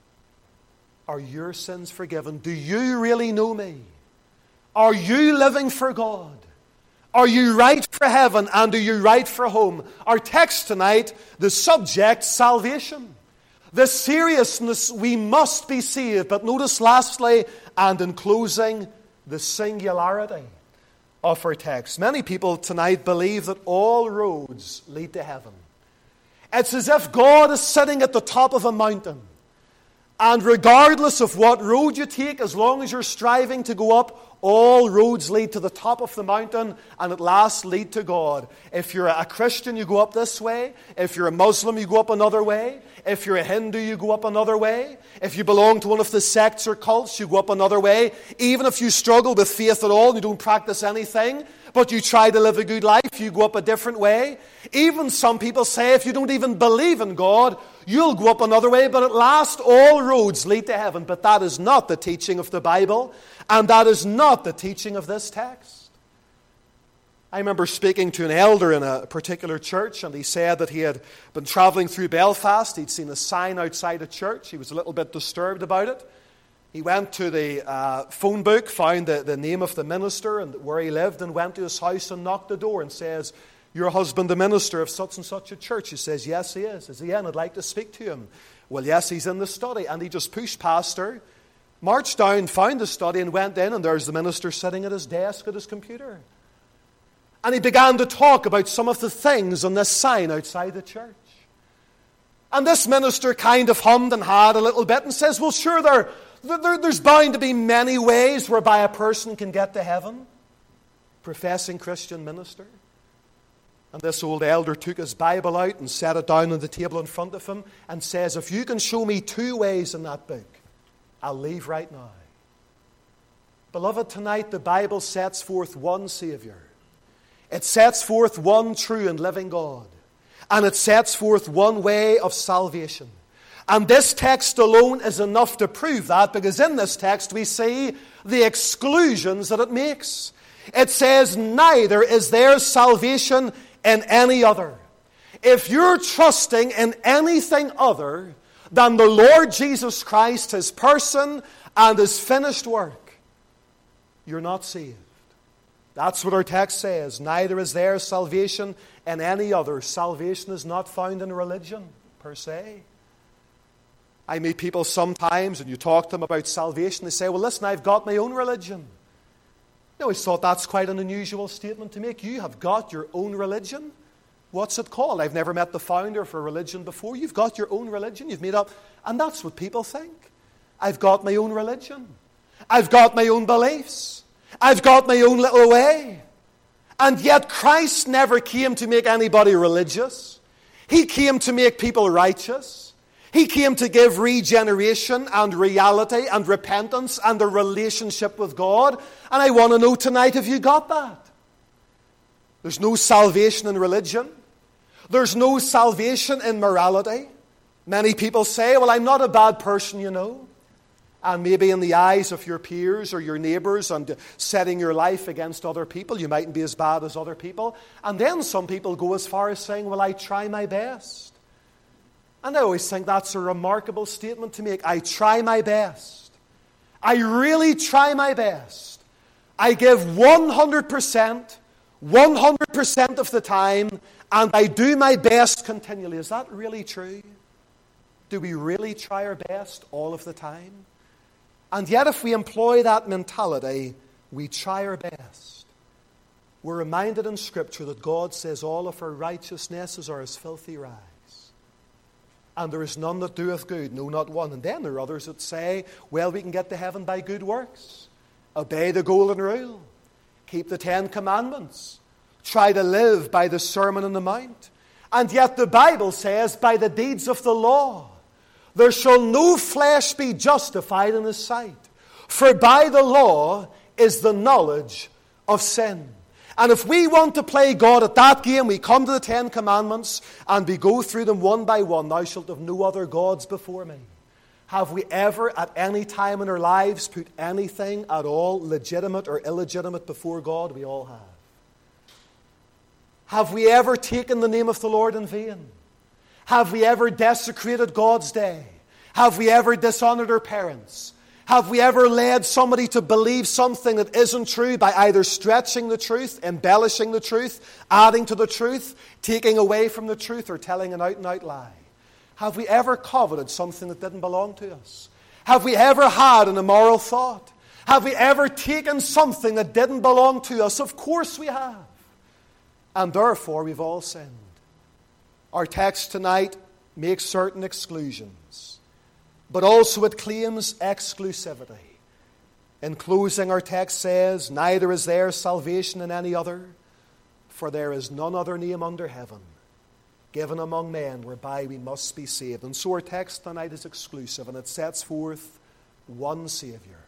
Are your sins forgiven? Do you really know me? Are you living for God? Are you right for heaven, and are you right for home? Our text tonight, the subject, salvation. The seriousness, we must be saved. But notice lastly, and in closing, the singularity of our text. Many people tonight believe that all roads lead to heaven. It's as if God is sitting at the top of a mountain. And regardless of what road you take, as long as you're striving to go up, all roads lead to the top of the mountain and at last lead to God. If you're a Christian, you go up this way. If you're a Muslim, you go up another way. If you're a Hindu, you go up another way. If you belong to one of the sects or cults, you go up another way. Even if you struggle with faith at all and you don't practice anything, but you try to live a good life, you go up a different way. Even some people say if you don't even believe in God, you'll go up another way, but at last all roads lead to heaven. But that is not the teaching of the Bible, and that is not the teaching of this text. I remember speaking to an elder in a particular church, and he said that he had been traveling through Belfast. He'd seen a sign outside a church. He was a little bit disturbed about it. He went to the phone book, found the name of the minister and where he lived, and went to his house and knocked the door and says, "Your husband, the minister of such and such a church?" He says, "Yes, he is." "Is he in? I'd like to speak to him." "Well, yes, he's in the study." And he just pushed past her, marched down, found the study, and went in, and there's the minister sitting at his desk at his computer. And he began to talk about some of the things on this sign outside the church. And this minister kind of hummed and hawed a little bit and says, "Well, sure, there's bound to be many ways whereby a person can get to heaven." Professing Christian minister. And this old elder took his Bible out and set it down on the table in front of him and says, "If you can show me 2 ways in that book, I'll leave right now." Beloved, tonight the Bible sets forth one Savior. It sets forth one true and living God. And it sets forth one way of salvation. And this text alone is enough to prove that, because in this text we see the exclusions that it makes. It says, "Neither is there salvation in any other." If you're trusting in anything other than the Lord Jesus Christ, His person and His finished work, you're not saved. That's what our text says. Neither is there salvation in any other. Salvation is not found in religion, per se. I meet people sometimes, and you talk to them about salvation, they say, "Well, listen, I've got my own religion." I always thought that's quite an unusual statement to make. You have got your own religion? What's it called? I've never met the founder of a religion before. You've got your own religion. You've made up. And that's what people think. I've got my own religion. I've got my own beliefs. I've got my own little way. And yet Christ never came to make anybody religious. He came to make people righteous. He came to give regeneration and reality and repentance and a relationship with God. And I want to know tonight, have you got that? There's no salvation in religion. There's no salvation in morality. Many people say, "Well, I'm not a bad person, you know." And maybe in the eyes of your peers or your neighbours and setting your life against other people, you mightn't be as bad as other people. And then some people go as far as saying, "Well, I try my best." And I always think that's a remarkable statement to make. I try my best. I really try my best. I give 100% of the time, and I do my best continually. Is that really true? Do we really try our best all of the time? And yet if we employ that mentality, we try our best. We're reminded in Scripture that God says all of our righteousnesses are as filthy rags. And there is none that doeth good, no, not one. And then there are others that say, well, we can get to heaven by good works. Obey the golden rule. Keep the 10 Commandments. Try to live by the Sermon on the Mount. And yet the Bible says, by the deeds of the law, there shall no flesh be justified in His sight. For by the law is the knowledge of sin. And if we want to play God at that game, we come to the 10 Commandments and we go through them one by one. Thou shalt have no other gods before me. Have we ever, at any time in our lives, put anything at all legitimate or illegitimate before God? We all have. Have we ever taken the name of the Lord in vain? Have we ever desecrated God's day? Have we ever dishonored our parents? Have we ever led somebody to believe something that isn't true by either stretching the truth, embellishing the truth, adding to the truth, taking away from the truth, or telling an out-and-out lie? Have we ever coveted something that didn't belong to us? Have we ever had an immoral thought? Have we ever taken something that didn't belong to us? Of course we have. And therefore we've all sinned. Our text tonight makes certain exclusions, but also it claims exclusivity. In closing, our text says, "Neither is there salvation in any other, for there is none other name under heaven given among men whereby we must be saved." And so our text tonight is exclusive, and it sets forth one Savior.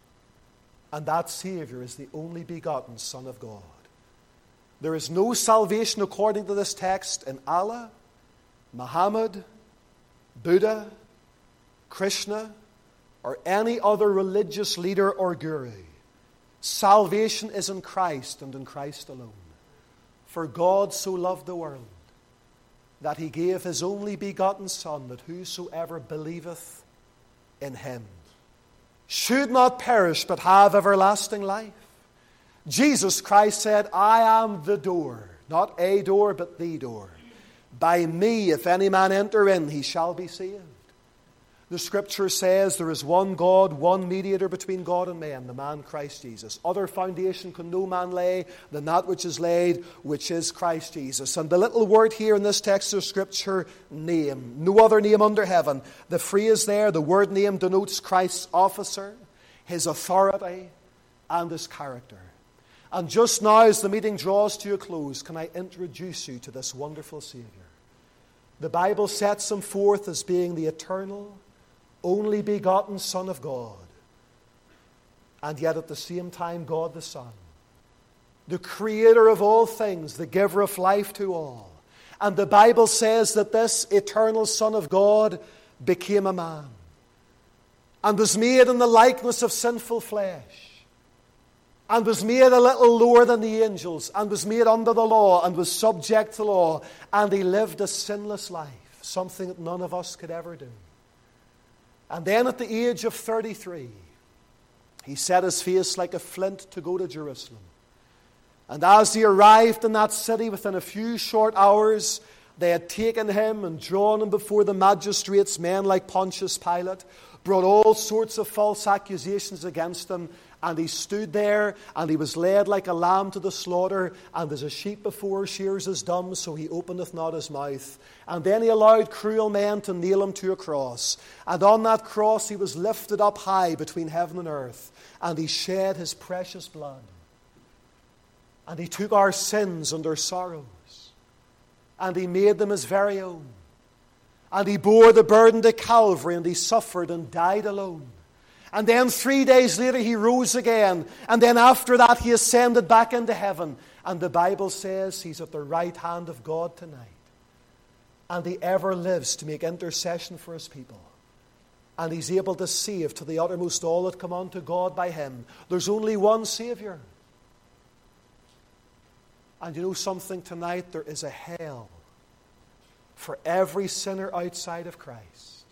And that Savior is the only begotten Son of God. There is no salvation according to this text in Allah, Muhammad, Buddha, Krishna, or any other religious leader or guru. Salvation is in Christ and in Christ alone. For God so loved the world that he gave his only begotten Son, that whosoever believeth in him should not perish but have everlasting life. Jesus Christ said, "I am the door," not a door, but the door. "By me, if any man enter in, he shall be saved." The Scripture says there is one God, one mediator between God and man, the man Christ Jesus. Other foundation can no man lay than that which is laid, which is Christ Jesus. And the little word here in this text of Scripture, name. No other name under heaven. The phrase there, the word name, denotes Christ's officer, his authority, and his character. And just now, as the meeting draws to a close, can I introduce you to this wonderful Savior? The Bible sets him forth as being the eternal, only begotten Son of God, and yet at the same time God the Son, the creator of all things, the giver of life to all. And the Bible says that this eternal Son of God became a man and was made in the likeness of sinful flesh, and was made a little lower than the angels, and was made under the law, and was subject to law, and he lived a sinless life, something that none of us could ever do. And then at the age of 33, he set his face like a flint to go to Jerusalem. And as he arrived in that city, within a few short hours, they had taken him and drawn him before the magistrates, men like Pontius Pilate, brought all sorts of false accusations against him. And he stood there, and he was led like a lamb to the slaughter, and as a sheep before her shears is dumb, so he openeth not his mouth. And then he allowed cruel men to nail him to a cross. And on that cross he was lifted up high between heaven and earth, and he shed his precious blood. And he took our sins and our sorrows, and he made them his very own. And he bore the burden to Calvary, and he suffered and died alone. And then 3 days later he rose again. And then after that he ascended back into heaven. And the Bible says he's at the right hand of God tonight. And he ever lives to make intercession for his people. And he's able to save to the uttermost all that come unto God by him. There's only one Savior. And you know something tonight? There is a hell for every sinner outside of Christ.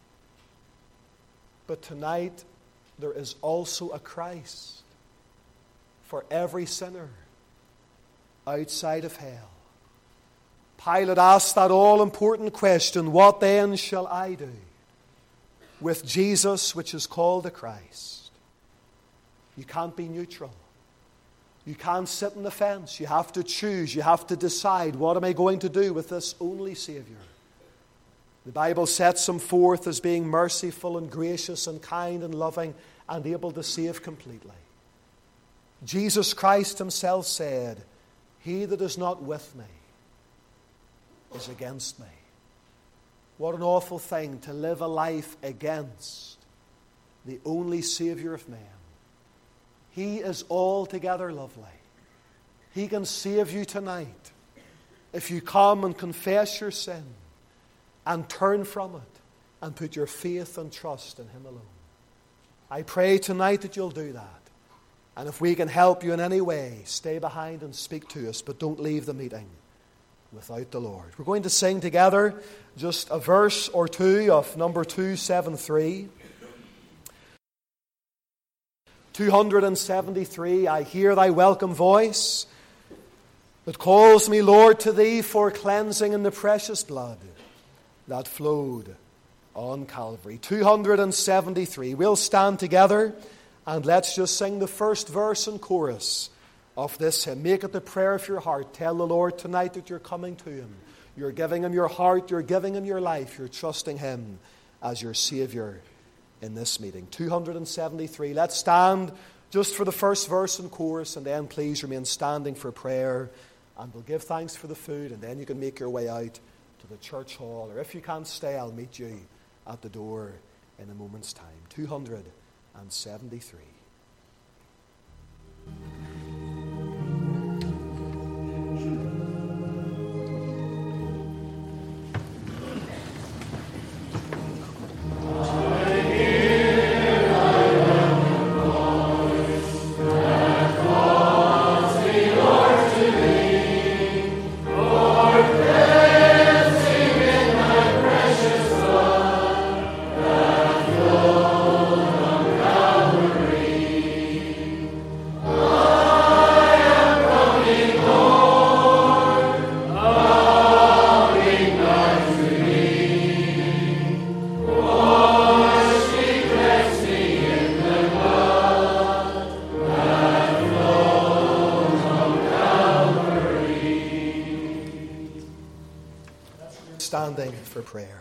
But tonight, there is also a Christ for every sinner outside of hell. Pilate asked that all-important question, "What then shall I do with Jesus, which is called the Christ?" You can't be neutral. You can't sit on the fence. You have to choose. You have to decide, what am I going to do with this only Savior? The Bible sets him forth as being merciful and gracious and kind and loving and able to save completely. Jesus Christ himself said, "He that is not with me is against me." What an awful thing to live a life against the only Savior of men. He is altogether lovely. He can save you tonight if you come and confess your sin and turn from it and put your faith and trust in Him alone. I pray tonight that you'll do that. And if we can help you in any way, stay behind and speak to us, but don't leave the meeting without the Lord. We're going to sing together just a verse or two of number 273. 273, I hear thy welcome voice that calls me, Lord, to thee for cleansing in the precious blood that flowed on Calvary. 273. We'll stand together and let's just sing the first verse and chorus of this hymn. Make it the prayer of your heart. Tell the Lord tonight that you're coming to Him. You're giving Him your heart. You're giving Him your life. You're trusting Him as your Savior in this meeting. 273. Let's stand just for the first verse and chorus, and then please remain standing for prayer. And we'll give thanks for the food, and then you can make your way out to the church hall. Or if you can't stay, I'll meet you at the door in a moment's time. 273. Standing for prayer.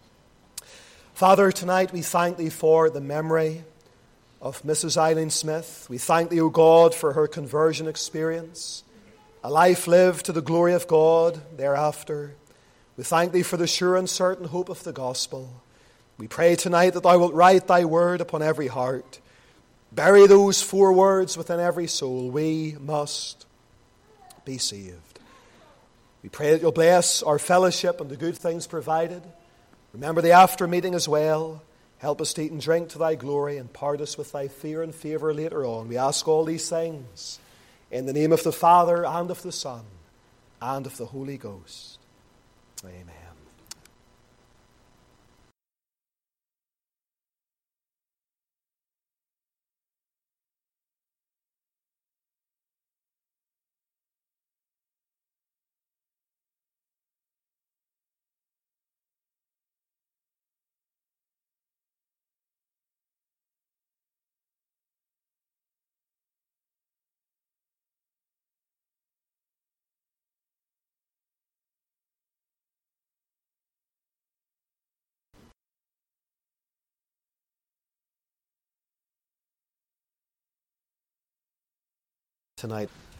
Father, tonight we thank Thee for the memory of Mrs. Eileen Smith. We thank Thee, O God, for her conversion experience, a life lived to the glory of God thereafter. We thank Thee for the sure and certain hope of the gospel. We pray tonight that Thou wilt write Thy word upon every heart. Bury those 4 words within every soul. We must be saved. We pray that You'll bless our fellowship and the good things provided. Remember the after meeting as well. Help us to eat and drink to Thy glory, and part us with Thy fear and favour later on. We ask all these things in the name of the Father, and of the Son, and of the Holy Ghost. Amen. Tonight.